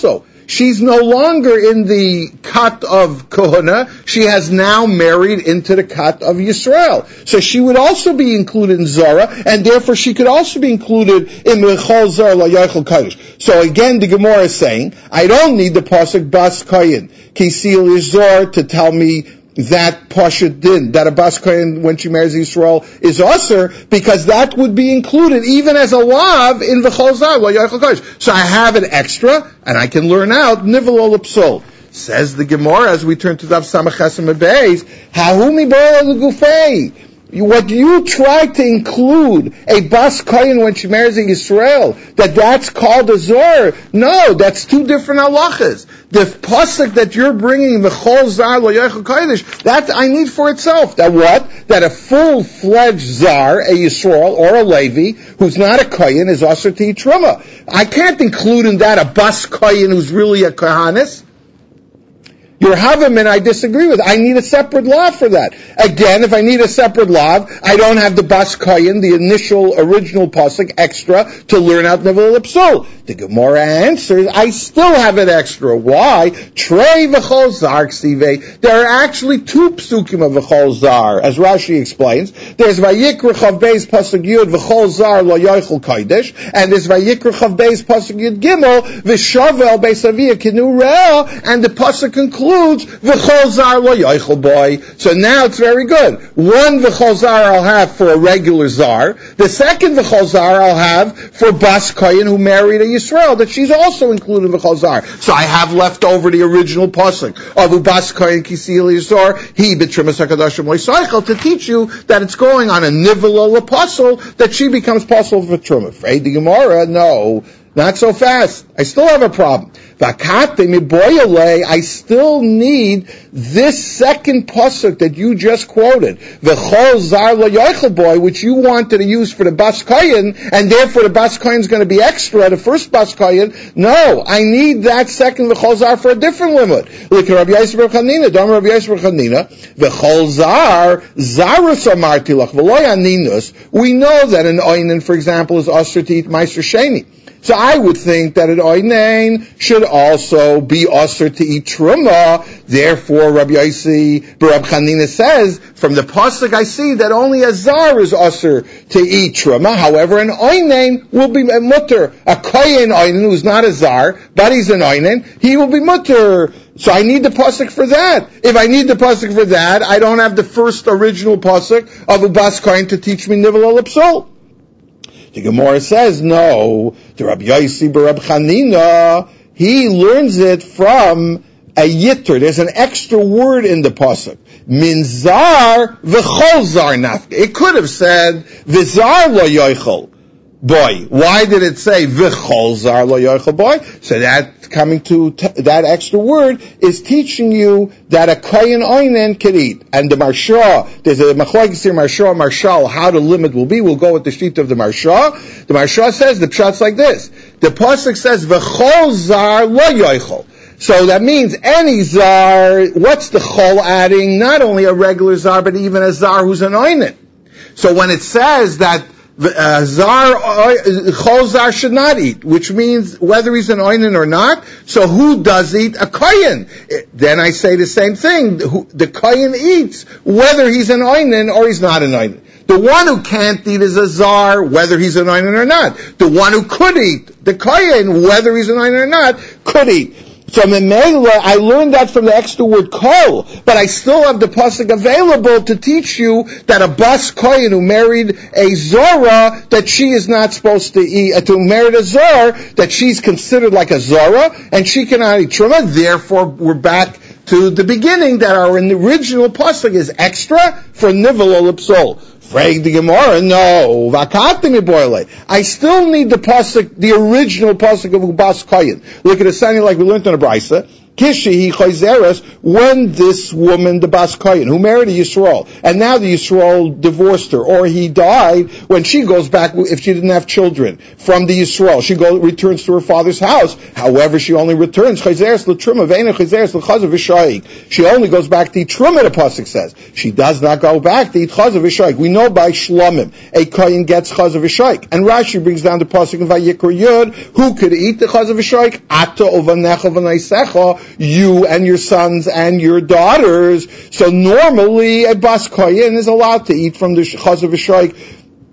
she's no longer in the cut of Kohana. She has now married into the cut of Yisrael. So she would also be included in Zara, and therefore she could also be included in Mechol Zara La Yochel Kodesh. So again, the Gemara is saying, I don't need the pasuk Bas Koyin Kisil Yizor to tell me that Pashut Din, that a Bas Koyin, when she marries Yisrael, is Asur, because that would be included even as a lav in the Chol Zar, La Yochel Kodesh. So I have an extra, and I can learn out Nivel Ol Psol. Says the Gemara, as we turn to Dav Samach Chesem Beis, Hahumi Ba'al Gufei. What you try to include a Bas Koyin when she marries a Yisrael, that that's called a Zor. No, that's two different halachas. The pasuk that you're bringing, the Chol Zar Lo Yochel Kodesh, that I need for itself. That what? That a full-fledged Zar, a Yisrael or a Levi, who's not a Koyin, is Asur to eat Truma. I can't include in that a Bas Koyin who's really a Kohanis. Your Havamin, I disagree with. I need a separate law for that. Again, if I need a separate law, I don't have the Bas Koyin, the initial, original pasuk, extra, to learn out Nevel Ipsul. The Gemara answers, I still have it extra. Why? Trei v'chol zar ksive. There are actually two psukim of v'chol zar, as Rashi explains. There's Vayikra Chav Beis pasuk Yud v'chol zar lo yochel kodesh, and there's Vayikra Chav Beis pasuk Yud Gimel v'shavel beis aviyah kinu re'el, and the pasuk concludes v'chol zar lo yochel boy. So now it's very good. One v'chol zar I'll have for a regular zar. The second v'chol zar I'll have for Bas Koyin who married a Yisrael, that she's also included in v'chol zar. So I have left over the original pasuk of Bas Koyin Kisil Yisrael, he b'trimas hakadoshim lo'isaychel, to teach you that it's going on a nivel apostle, that she becomes apostle for Truma. Afraid the Gemara, no. Not so fast. I still have a problem. I still need this second pasuk that you just quoted, V'chol zar lo yochel boy, which you wanted to use for the Bas Koyin, and therefore the Bas Koyin is going to be extra, the first Bas Koyin. No, I need that second V'chol zar for a different limit. Look at Rabbi Yosef Bar Chanina, Dom Rabbi Yosef Bar Chanina, V'chol zar, zarus amarti lach, v'lo yaninus. We know that an oinen, for example, is asur to eat meiser sheni. So I would think that an oinen should also be asur to eat truma. Therefore, Rabbi Yossi Bar Chanina says, from the pasuk I see that only a zar is asur to eat truma. However, an oinen will be mutter. A koyin oinen who's not a zar, but he's an oinen, he will be mutter. So I need the pasuk for that. If I need the pasuk for that, I don't have the first original pasuk of a Bas Koyin to teach me nivel ol psul. The Gemara says, no, the Rabbi Yossi Bar Chanina, he learns it from a yitter. There's an extra word in the pasuk. Min zar v'chol zar nafka. It could have said, v'zar lo yochel boy. Why did it say v'chol zar lo yochel boy? So that coming to t- that extra word is teaching you that a koyin oinen can eat. And the Marsha, there's a machlokes here, Marsha, Marshal, how the limit will be. We'll go with the sheet of the Marsha. The Marsha says, the pshat's like this. The pasuk says v'chol zar lo yochel. So that means any zar, what's the chol adding? Not only a regular zar, but even a zar who's an oinen. So when it says that Uh, zar, chol zar should not eat, which means whether he's an oinen or not. So who does eat? A koyin. Then I say the same thing. The koyin eats whether he's an oinen or he's not an oinen. The one who can't eat is a zar, whether he's an oinen or not. The one who could eat, the koyin, whether he's an oinen or not, could eat. So Memela, I learned that from the extra word kol, but I still have the pasuk available to teach you that a Bas Koyin who married a Zora, that she is not supposed to eat, uh, to marry a Zor, that she's considered like a Zora, and she cannot eat Truma. Therefore, we're back to the beginning that our original pasuk is extra for Nivel Ol Psol. Frag the Gemara, no. I still need the pasuk, the original pasuk of Bas Koyin. Look at the sign like we learned on a brisa. Kishi Chayzeres, when this woman, the Bas Kohen, who married a Yisrael, and now the Yisrael divorced her, or he died, when she goes back, if she didn't have children, from the Yisrael, she go, returns to her father's house. However, she only returns, Chayzeres l'truma, ve'ena Chayzeres l'chazav v'shayik. She only goes back to eat truma, the pasuk says. She does not go back to eat chazav v'shayik. We know by Shlomim, a Kohen gets chazav v'shayik. And Rashi brings down the pasuk in Vayikra Yud, who could eat the chazav v'shayik? Ata uvanecha v'naisecha, you and your sons and your daughters. So normally a Bas Kohen is allowed to eat from the chazav v'shayik,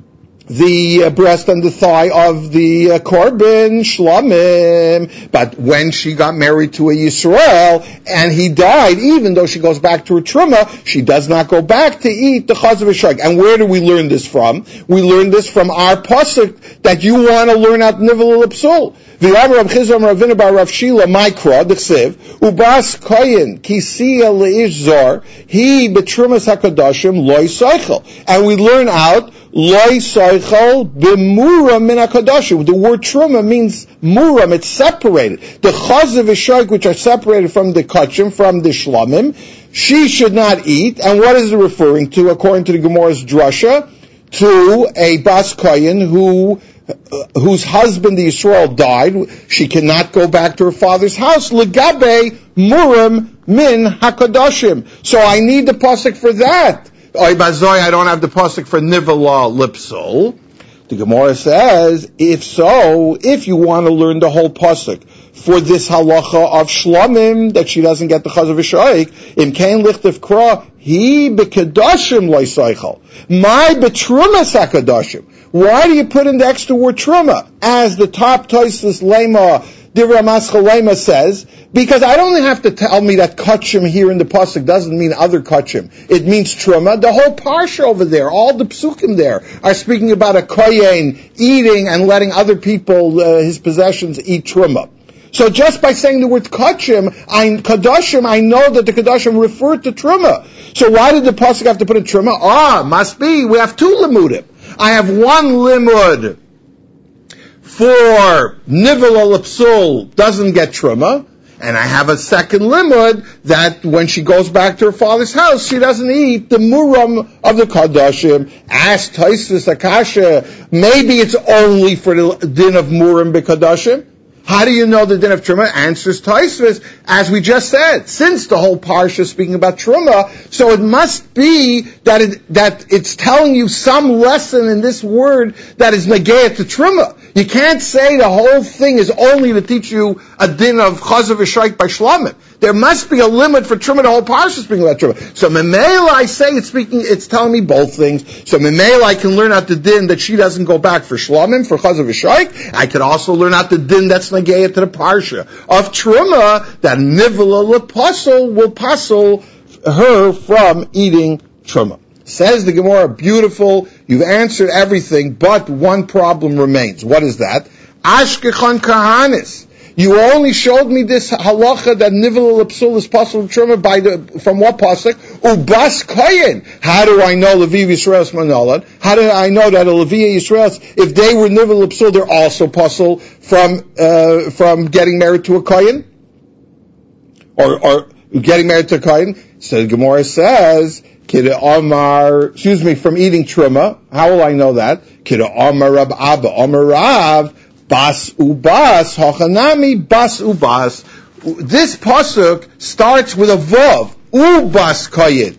the uh, breast and the thigh of the uh, korban shlomim. But when she got married to a Yisrael and he died, even though she goes back to her truma, she does not go back to eat the chazav v'shayik. And where do we learn this from? We learn this from our pasuk that you want to learn out nivel l'psul. V'yamar Rav Chizam Ravina bar Rav Shila Mikra d'chsev ubas koyin kisiya leish zor he betrumas hakadashim loy soichel. And we learn out loy soichel b'muram min hakadashim. The word truma means muram. It's separated. The chazav v'shayik, which are separated from the kachim, from the shlomim, she should not eat. And what is it referring to? According to the Gemara's drasha, to a Bas Kohen who Uh, whose husband, the Yisrael, died. She cannot go back to her father's house. Legabe murim min hakadashim. So I need the pasuk for that. Oy bazoy, I don't have the pasuk for nivala lipsol. The Gemara says, if so, if you want to learn the whole pasuk for this halacha of shlomim, that she doesn't get the chazav v'shayik, im kain lichtav kra, he bekadashim loisaychal. My betrumas hakadashim. Why do you put in the extra word truma? As the top Tosfos Lema, Divrei Maschal Lema says, because I don't have to tell me that kachim here in the pasuk doesn't mean other kachim. It means truma. The whole parsha over there, all the psukim there, are speaking about a kohen eating and letting other people, uh, his possessions, eat truma. So just by saying the word kachim, I, kadashim, I know that the kadashim refer to truma. So why did the pasuk have to put in truma? Ah, must be, we have two limudim. I have one limud for nivel al-psul, doesn't get truma, and I have a second limud that when she goes back to her father's house, she doesn't eat the muram of the kadashim. Ask Tosfos Akasha, maybe it's only for the din of muram b'kadashim. How do you know the din of truma? Answers Tosfos, as we just said, since the whole parsha is speaking about truma, so it must be that it, that it's telling you some lesson in this word that is negayah to truma. You can't say the whole thing is only to teach you a din of chazav v'shayik by shlomim. There must be a limit for truma. The whole parsha is speaking about truma. So memela, I say it's speaking, it's telling me both things. So memela, I can learn out the din that she doesn't go back for shlomim, for chazav v'shayik. I could also learn out the din that's negayah to the parsha of truma, that nivla lepasul will passel her from eating truma. Says the Gemara, beautiful, you've answered everything, but one problem remains. What is that? Ashkechan kahanis. You only showed me this halacha that nivel l'psul is possible truma by the, from what pasuk? Ubas kohen. How do I know Levi Yisrael's manolad? How do I know that a Levi Yisrael's, if they were nivel l'psul, they're also possible from, uh, from getting married to a kohen? Or, or getting married to a kohen? So the Gemara says, Kida Omar, excuse me, from eating truma. How will I know that? Kida Omar Rab Abba, Omar Rav, Bas ubas, hachanami bas ubas. This pasuk starts with a vav, ubas koyin.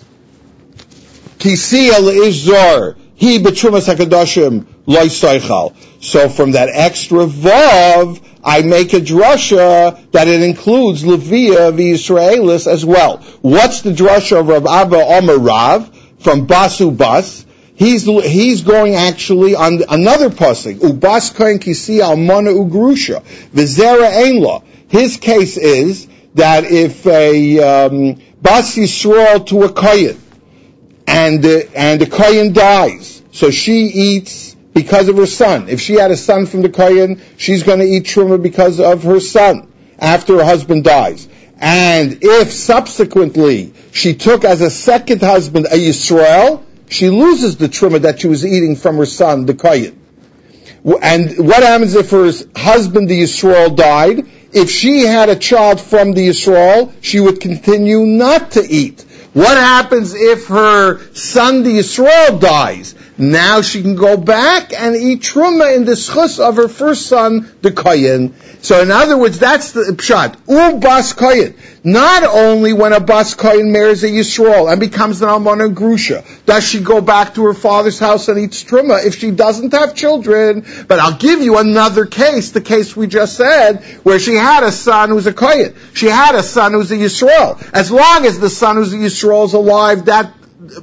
Kisiya leish zor, he betrumas hakadashim loy soichal. So from that extra vav, I make a drasha that it includes Levia v'Yisraelis as well. What's the drasha of Rav Abba Omer Rav from Bas ubas? He's he's going actually on another pasuk. Ubas kohen kisi almana ugrusha v'zera einla. His case is that if a um, bas Yisrael to a kohen and uh, and the kohen dies, so she eats because of her son. If she had a son from the kohen, she's going to eat truma because of her son after her husband dies. And if subsequently she took as a second husband a Yisrael, she loses the truma that she was eating from her son, the kohen. And what happens if her husband, the Yisrael, died? if she had a child from the Yisrael, she would continue not to eat. What happens if her son, the Yisrael, dies? Now she can go back and eat truma in the schus of her first son, the Kohen. So in other words, that's the pshat. U bas Kohen. Not only when a bas Kohen marries a Yisrael and becomes an almana grusha, does she go back to her father's house and eat truma if she doesn't have children. But I'll give you another case, the case we just said, where she had a son who's a Kohen. She had a son who's a Yisrael. As long as the son who's a Yisrael is alive, that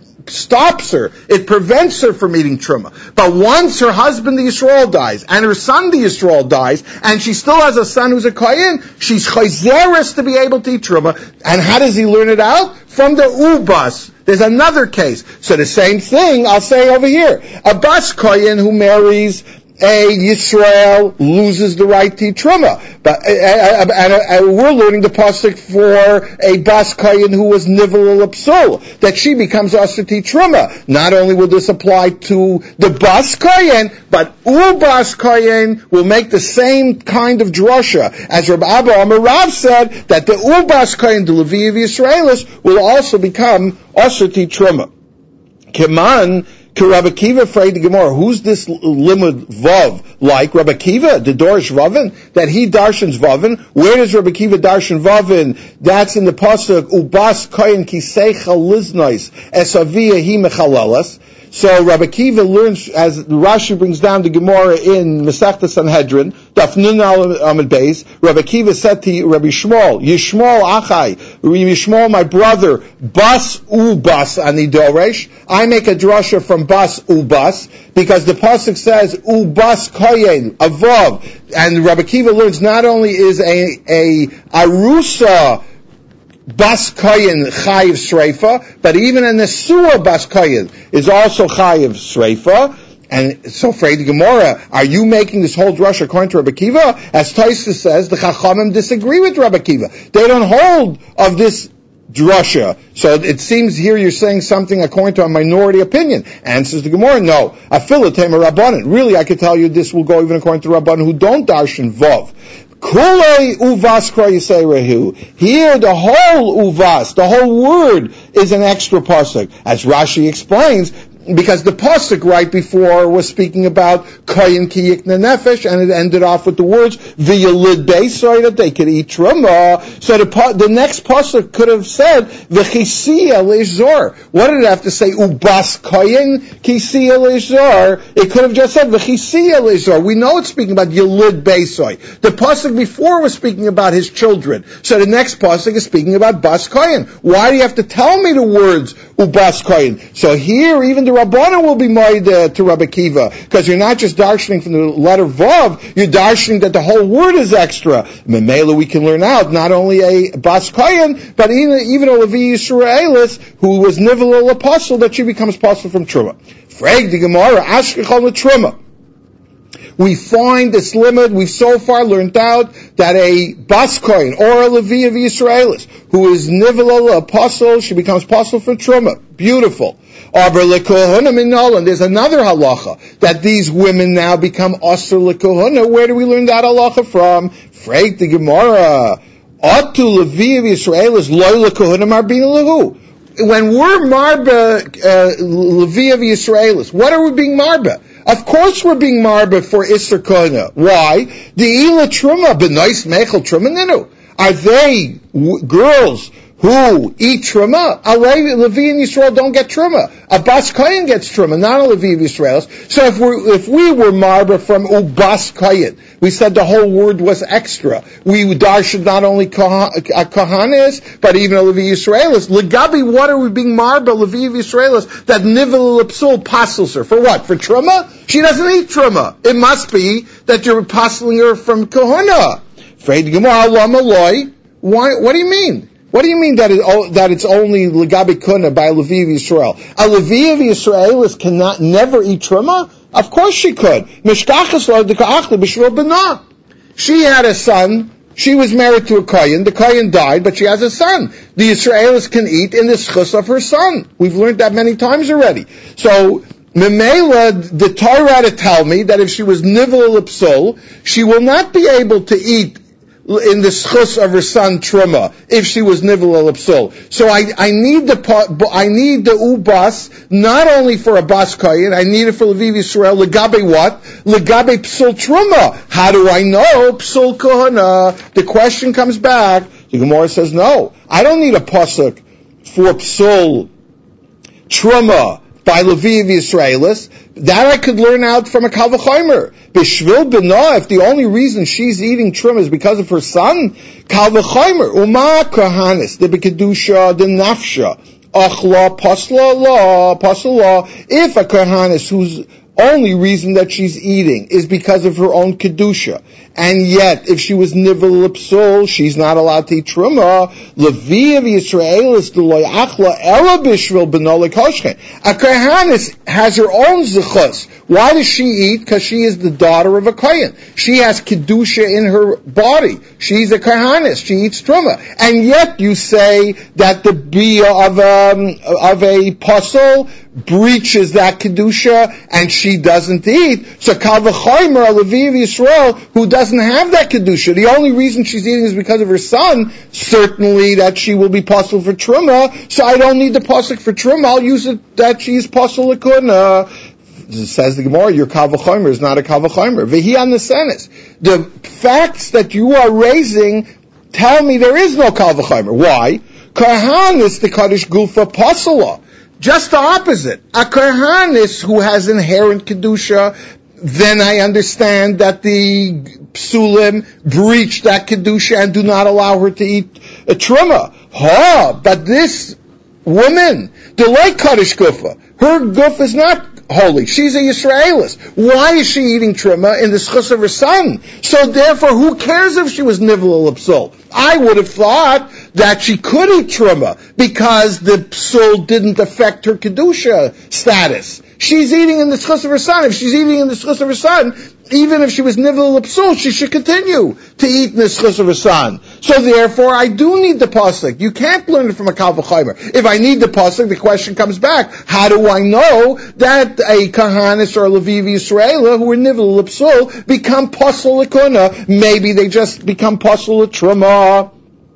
stops her. It prevents her from eating truma. But once her husband, the Yisrael, dies, and her son, the Yisrael, dies, and she still has a son who's a Kohen, she's chayzeres to be able to eat truma. And how does he learn it out? From the ubas. There's another case. So the same thing I'll say over here. A bas Kohen who marries a Yisrael loses the right to eat truma. But uh, uh, and, uh, and we're learning the pasuk for a bas Kohen who was nivel l'psul, that she becomes asur to eat truma. Not only will this apply to the bas Kohen, but u bas Kohen will make the same kind of drasha as Rabbi Abba Amarav said, that the u bas Kohen, the Levi of Yisraelis, will also become asur to eat truma. Keman Rabbi Kiva afraid the Gemara. Who's this limud vav like? Rabbi Kiva, the Dorish Vavin, that he darshans Vavin. Where does Rabbi Kiva darshan Vavin? That's in the pasuk ubas koyin kiseicha liznais esavia hi mechalalas. So Rabbi Kiva learns, as Rashi brings down the Gemara in Masechta Sanhedrin, Daf Nun Amud Beis. Rabbi Kiva said to Rabbi Shmuel, Yishmuel Achai, Yishmuel my brother, Bas Ubas ani Doresh. I make a drasha from Bas Ubas because the pasuk says Ubas Koyen Avav, and Rabbi Kiva learns not only is a a arusa Bas Koyen Chayiv Sreifa, but even a Nesua Bas Koyen is also Chayiv Sreifa. And so, Frei the Gemara, are you making this whole drush according to Rabbi Kiva? As Tosfos says, the Chachamim disagree with Rabbi Kiva. They don't hold of this drasha. So it seems here you're saying something according to a minority opinion. Answers the Gemara, no. Afilatema Rabbanan. Really, I could tell you this will go even according to Rabbanan who don't darshan Vav. Kulei uvas krayiserehu. Here, the whole uvas, the whole word is an extra pasuk, as Rashi explains, because the pasuk right before was speaking about koyin ki yikna nefesh, and it ended off with the words v'yalid beisoy, that they could eat truma. So the the next pasuk could have said v'chisiya leizor. What did it have to say? Ubas koyin kisiya leizor. It could have just said v'chisiya leizor. We know it's speaking about yalid beisoy. The pasuk before was speaking about his children. So the next pasuk is speaking about bas koyin. Why do you have to tell me the words ubas koyin? So here, even the Rabbanan will be made uh, to Rabbi Kiva, because you're not just darshaning from the letter Vav, you're darshaning that the whole word is extra. Memela, we can learn out not only a Bas Kohen, but even, even a Levi Yisraelis, who was Nivel apostle, that she becomes apostle from Truma. Frag the Gemara, Ashkechol Truma. We find this limit, we've so far learned out that a Bas Kohen or a Levi of Yisraelis, who is Nivel apostle, she becomes apostle from Truma. Beautiful. And there's another halacha, that these women now become asur l'kohuna. Where do we learn that halacha from? Freit the Gemara. Atu Levi of Yisraelis loy l'kohuna marbina lahu. When we're marba uh, Levi of Yisraelis, what are we being marba? Of course we're being marba for Isser Kohuna. Why? The ila truma b'nois mechel truma ninu. Are they w- girls who eat truma? A Levi and Yisrael don't get truma. A Bas Kohen gets truma, not a Levi of Yisrael. So if we if we were marba from Ubas Kohen, we said the whole word was extra. We darshan not only a Kohanis, but even a Levi Yisraelis. Legabi, what are we being marba Levi of Yisraelis that nivel l'psul pasels her for what? For truma? She doesn't eat truma. It must be that you're passeling her from Kohuna. Why? What do you mean? What do you mean that, it, that it's only Legabi Kuna by a Levi of Yisrael? A Levi of Yisraelis cannot never eat truma? Of course she could. She had a son. She was married to a Kohen. The Kohen died, but she has a son. The Yisraelis can eat in the schus of her son. We've learned that many times already. So, Memela, the Torah to tell me that if she was nivel l'psul, she will not be able to eat in the schus of her son Truma if she was nivel al psul. So I, I need the I need the ubas not only for a bas koyin, I need it for Leviv Yisrael. Legabe what? Legabe psul Truma. How do I know psul kohana? The question comes back. The Gemara says no. I don't need a pasuk for psul Truma by Leviv Yisraelis. That I could learn out from a Kal V'chomer. B'shvil b'na, if the only reason she's eating Truma is because of her son, Kal V'chomer. Uma kohanis, the b'kedusha, the nafsha, achla, pasla la, pasla la. If a kohanis whose only reason that she's eating is because of her own kedusha, and yet if she was nivel l'psul, she's not allowed to eat truma. Leviv Yisraelis d'loy achla ela b'shvil b'no l'koshchen. A kohanis has her own zechus. Why does she eat? Because she is the daughter of a kohen. She has kedusha in her body. She's a kohanis. She eats truma, and yet you say that the bia of a of a pasul breaches that kedusha, and she doesn't eat. So Kal V'chomer, a Leviv Yisrael, who doesn't have that kedusha, the only reason she's eating is because of her son. Certainly, that she will be pasul for truma. So I don't need the pasuk for truma. I'll use it that she's pasul l'kuna. Says the Gemara, your Kal V'chomer is not a Kal V'chomer. V'hi an nesenes. The facts that you are raising tell me there is no Kal V'chomer. Why? Kohanis the Kaddish Gufa pasula. Just the opposite. A kohanis who has inherent kedusha, then I understand that the psulim breach that kedusha and do not allow her to eat a truma. Ha! But this woman, the like kaddish gufa, her gufa is not holy. She's a Yisraelis. Why is she eating truma in the schus of her son? So therefore, who cares if she was nivel al psul? I would have thought that she could eat truma because the psul didn't affect her kedusha status. She's eating in the schus of her son. If she's eating in the schus of her son, even if she was nivel al psul, she should continue to eat in the schus of her son. So therefore, I do need the pasuk. You can't learn it from a Kal V'chomer. If I need the pasuk, the question comes back: how do I know that a kahanis or a Leviv Yisrael who are nivel al psul become pasul l'kuna? Maybe they just become pasul l'truma.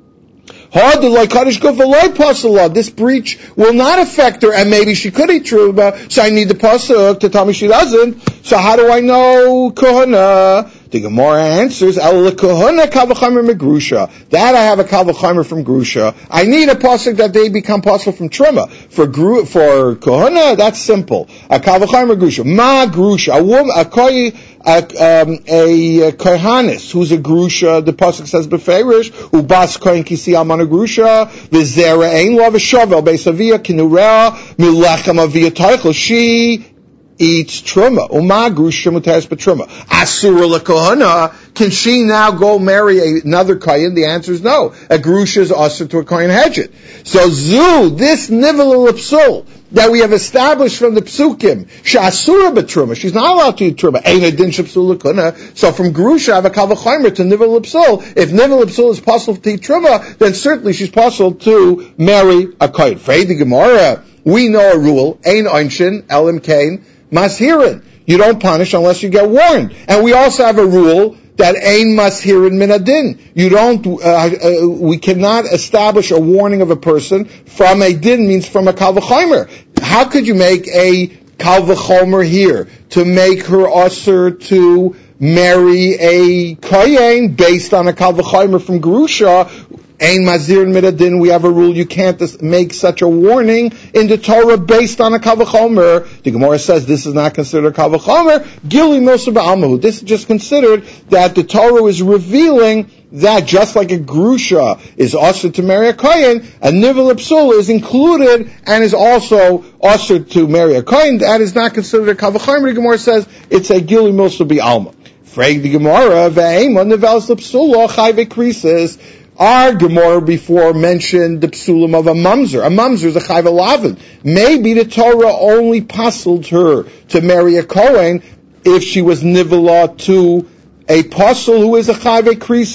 This breach will not affect her, and maybe she could eat truma, so I need the pasuk to tell me she doesn't. So how do I know kohana? The Gemara answers, El kohana Kal V'chomer megrusha. That I have a Kal V'chomer from grusha. I need a pasuk that they become pasul from truma. For gru, for kohana, that's simple. A Kal V'chomer grusha. Ma grusha. A woman, a koi, a, um, a kohanis who's a grusha. The pasuk says beferish ubas kohen kisi alman grusha v'zera ein lo v'shavel beisavia kinurah milechem avia teichel. She eats truma. Uma grusha mutaris betruma. Asura lekohana. Can she now go marry another kohen? The answer is no. A grusha is asur to a kohen hedget. So zu, this nivel l'psul that we have established from the psukim, she'asura betruma. She's not allowed to eat truma. Ein adin shepsul lekuna. So from grusha I have a Kal V'chomer to nivel l'psul. If nivel l'psul is possible to eat truma, then certainly she's possible to marry a kohen. Frei the Gemara, we know a rule: ein einshin elim kain mashirin. You don't punish unless you get warned. And we also have a rule that ein mashirin min adin. You don't, uh, uh, we cannot establish a warning of a person from a din, means from a Kal V'chomer. How could you make a Kal V'chomer here to make her asur to marry a kohen based on a Kal V'chomer from grusha? Ein mazir midadin, we have a rule you can't make such a warning in the Torah based on a Kal V'chomer. The Gemara says this is not considered a Kal V'chomer. Gili Mosa ba'almahu. This is just considered that the Torah is revealing that just like a grusha is also to marry a kohen, a nivel l'psul is included and is also also to marry a kohen. That is not considered a Kal V'chomer. The Gemara says it's a Gili Mosa ba'alma. Frag the Gemara, ve'ema nivelis l'psul chai v'krisis. Our Gemara before mentioned the psulim of a mamzer. A mamzer is a chayv lavin. Maybe the Torah only puzzled her to marry a kohen if she was nivela to a pasul who is a chayv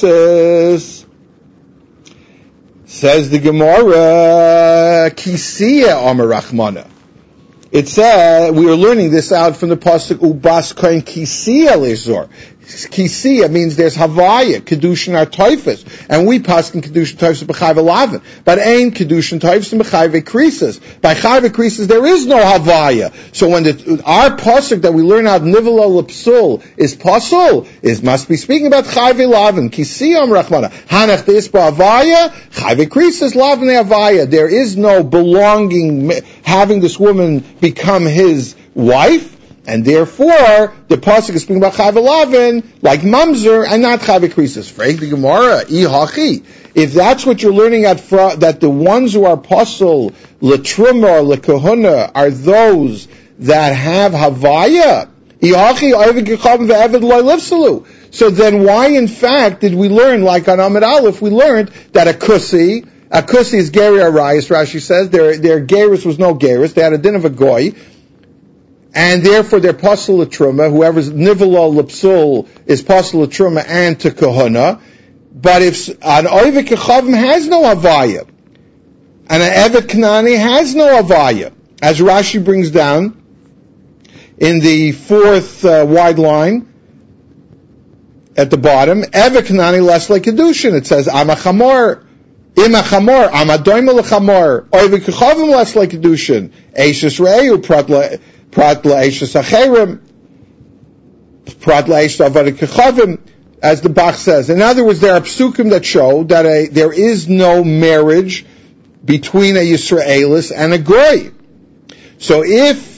krisis. Says the Gemara, kisiya amar rachmana. It says, we are learning this out from the pasuk ubas kohen kisiya lezor. Kisiya means there's Havaya, Kedushin are Toifus. And we pass in Kedushin Toifus b'chayve lavin. But ain't Kedushin Toifus b'chayve krisis. By chayve krisis there is no Havaya. So when the, our pasuk that we learn out Nivela L'Psul is pasul, is must be speaking about chayve lavin. Kisiyam Rachmana. Hanach Deisba Havaya, chayve krisis lavin Havaya. There is no belonging, having this woman become his wife. And therefore, the pasuk is speaking about chayve lavin, like mamzer, and not chayve krisis. Frag the Gemara, ihachi. If that's what you're learning at, fra- that the ones who are pasul, letruma, or lekahuna, are those that have havaya, ihachi, oived gechavim ve'eved loy lifsalu. So then why, in fact, did we learn, like on Amid Aleph, we learned that a kusi, a kusi is geri arayis, Rashi says, their, their geris was no geris, they had a din of a goy, and therefore they're pasul truma. Whoever's nivela l'psul is pasul truma and to kahuna. But if an oivik kechavim has no avaya, and an evet kanani has no avaya, as Rashi brings down in the fourth uh, wide line at the bottom, evet kanani less like kedushin. It says amachamor. Ima chamor, amadoima lechamor, oivik kechavim less like kedushin. Eishes re'eu prat Prat la'eshes acherim, prat la'eshes avad kechavim, as the Bach says. In other words, there are psukim that show that a, there is no marriage between a Yisraelis and a Goy. So if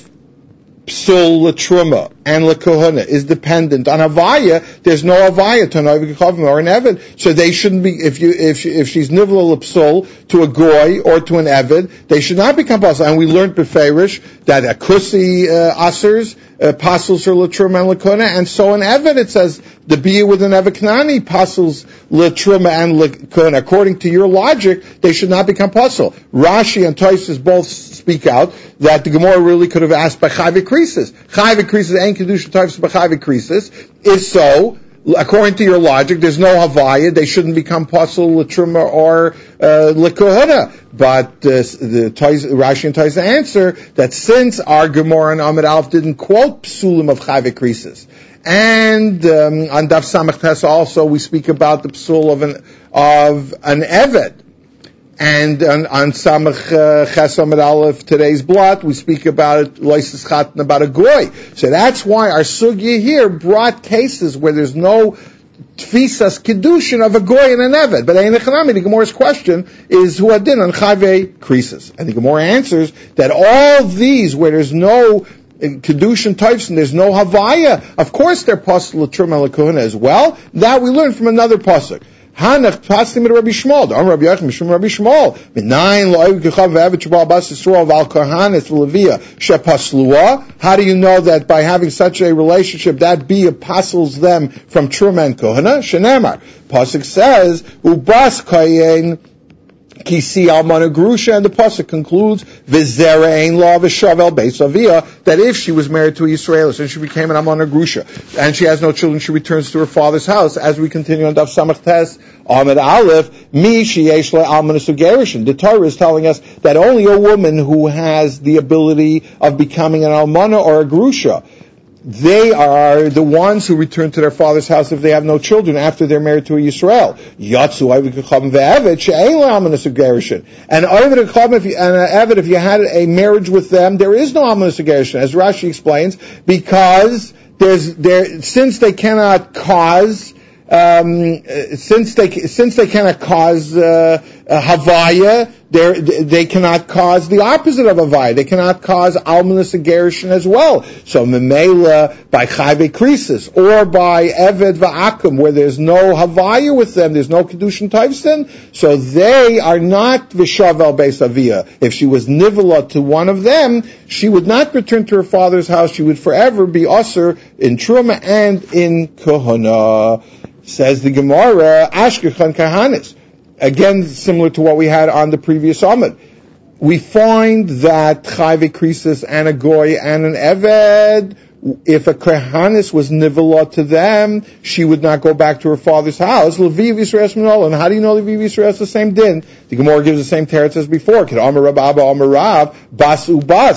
psul l'truma and l'kohuna is dependent on Havaya, there's no Havaya to an Oivik Kechavim or an Eved. So they shouldn't be, if you, if, if she's nivla l'psul to a Goy or to an Eved, they should not become pasul. And we learned beferish that a Kusi uh, asers, uh, pasuls or l'truma and l'kohuna, and so an Eved, it says, the bia with an Eved Knani, pasuls l'truma and l'kohuna. According to your logic, they should not become pasul. Rashi and Tosfos both speak out that the Gemara really could have asked by chayve krisis. Chayve krisis ain't kedusha types by chayve krisis. If so, according to your logic, there's no havaya. They shouldn't become pasul l'truma or uh, l'kohuna. But uh, the Toys, Rashi and Tosfos answer that since our Gemara and Amid Aleph didn't quote psulim of chayve krisis, and um, on Daf Samach Tes also we speak about the psul of an of an eved. And on, on Samach Ches Amid Aleph, today's blot, we speak about it, Loises Chatan, about a goy. So that's why our sugya here brought cases where there's no tfisas kedushin of a goy and an eved. But Ein Echanami, the Gemara's question is who adin on chayve krisis. And the Gemara answers that all these where there's no kedushin types and there's no havaya, of course they're pasul l'truma l'kohuna as well. That we learn from another pasuk. Hanach pastim mit Rabbi Shmuel. Am Rabbi Yochanan mishum Rabbi Shmuel. Minayin lo'av gechav ve'avet shebal bas Yisrael v'al kohanes v'levia shepaslua. How do you know that by having such a relationship that bia pasels them from truma and kohana? Shenemar. Pasuk says ubas kayin kisi almana grusha, and the pasuk concludes v'zera ein la v'shavel beis avia, that if she was married to a Yisraelis and she became an almana grusha and she has no children, she returns to her father's house. As we continue on Daf Samach Tes Amid Aleph, mi sheyesh le almana sugerishin. The Torah is telling us that only a woman who has the ability of becoming an almana or a grusha, they are the ones who return to their father's house if they have no children after they're married to a Yisrael. Yatsu Oived Kechavim ve'Eved she'ein la'almana sugerishin. And Oived Kechavim and an Eved, if you had a marriage with them, there is no almana sugerishin, as Rashi explains, because there's there since they cannot cause. Um, since they since they cannot cause uh, uh, havaya, they cannot cause the opposite of havaya. They cannot cause almanus and gerushin as well. So memela by chayve krisis or by eved va'akum, where there's no havaya with them, there's no kedushin taivsin, so they are not v'shavel beis avia. If she was nivela to one of them, she would not return to her father's house. She would forever be usher in truma and in kohana. Says the Gemara, Ashkechan Kahanis. Again, similar to what we had on the previous Amud. We find that Chayve Krisis and a Goy and an Eved, if a Kahanis was nivela to them, she would not go back to her father's house. Leviv Yisrael Minol. And how do you know Leviv Yisrael is the same din? The Gemara gives the same teretz as before. Kid Amar Rab Abba Amar Rav, Bas Ubas.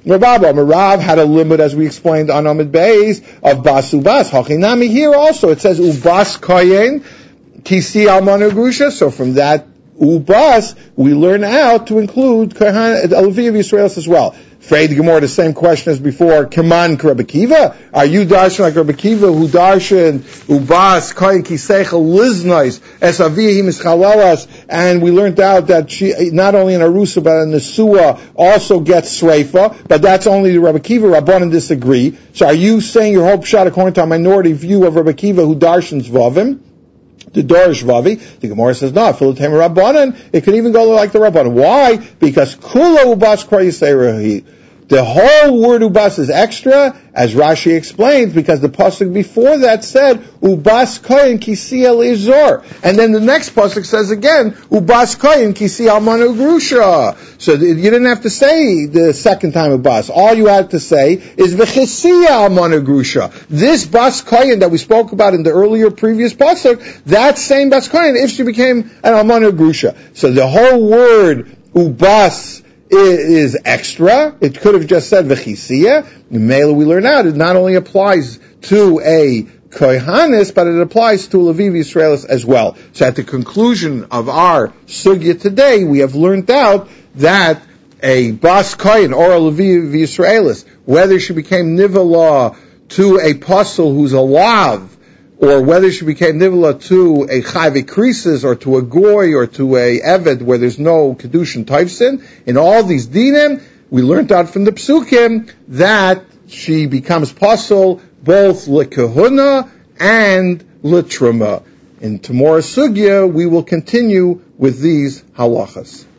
Rabba, Rav had a limit, as we explained on Amid Beis, of bas ubas. Hachinami here also, it says ubas koyen, kisi almanu grusha. So from that ubas, we learn out to include Kohen, Levi of Yisrael as well. Frei the Gemara, the same question as before. Keman Rabbi Kiva? Are you darshan like Rabbi Kiva, who darshan ubas kohen kiseichel liznais es avihim ischalalas? And we learned out that she not only in arusa but in the suah also gets sreifa. But that's only the Rabbi Kiva. Rabbanan disagree. So are you saying your whole pshat according to a minority view of Rabbi Kiva, who darshans vavim? The Dorish Vavi, the Gemara says no. Filatem Rabbanan, it can even go like the Rabbanan. Why? Because Kula Ubas Kra Yisrael. The whole word ubas is extra, as Rashi explains, because the pasuk before that said ubas kohen kisi el izor, and then the next pasuk says again ubas kohen kisi almanu grusha. So you didn't have to say the second time ubas. All you had to say is v'chisiya almanu grusha. This bas kohen that we spoke about in the earlier previous pasuk, that same bas kohen, if she became an almanu grusha. So the whole word ubas is extra. It could have just said v'chisiya. Mela, we learn out, it not only applies to a kohanis, but it applies to Levi Yisraelis as well. So at the conclusion of our sugya today, we have learned out that a bas kohen or a Levi Yisraelis, whether she became nivala to a pasul who's a lav, or whether she became nivala to a chayve krisis, or to a goy, or to a eved where there's no kedushin taifsin, in all these dinim, we learned out from the psukim that she becomes pasul both lekehuna and letruma. In tomorrow's sugya, we will continue with these halachas.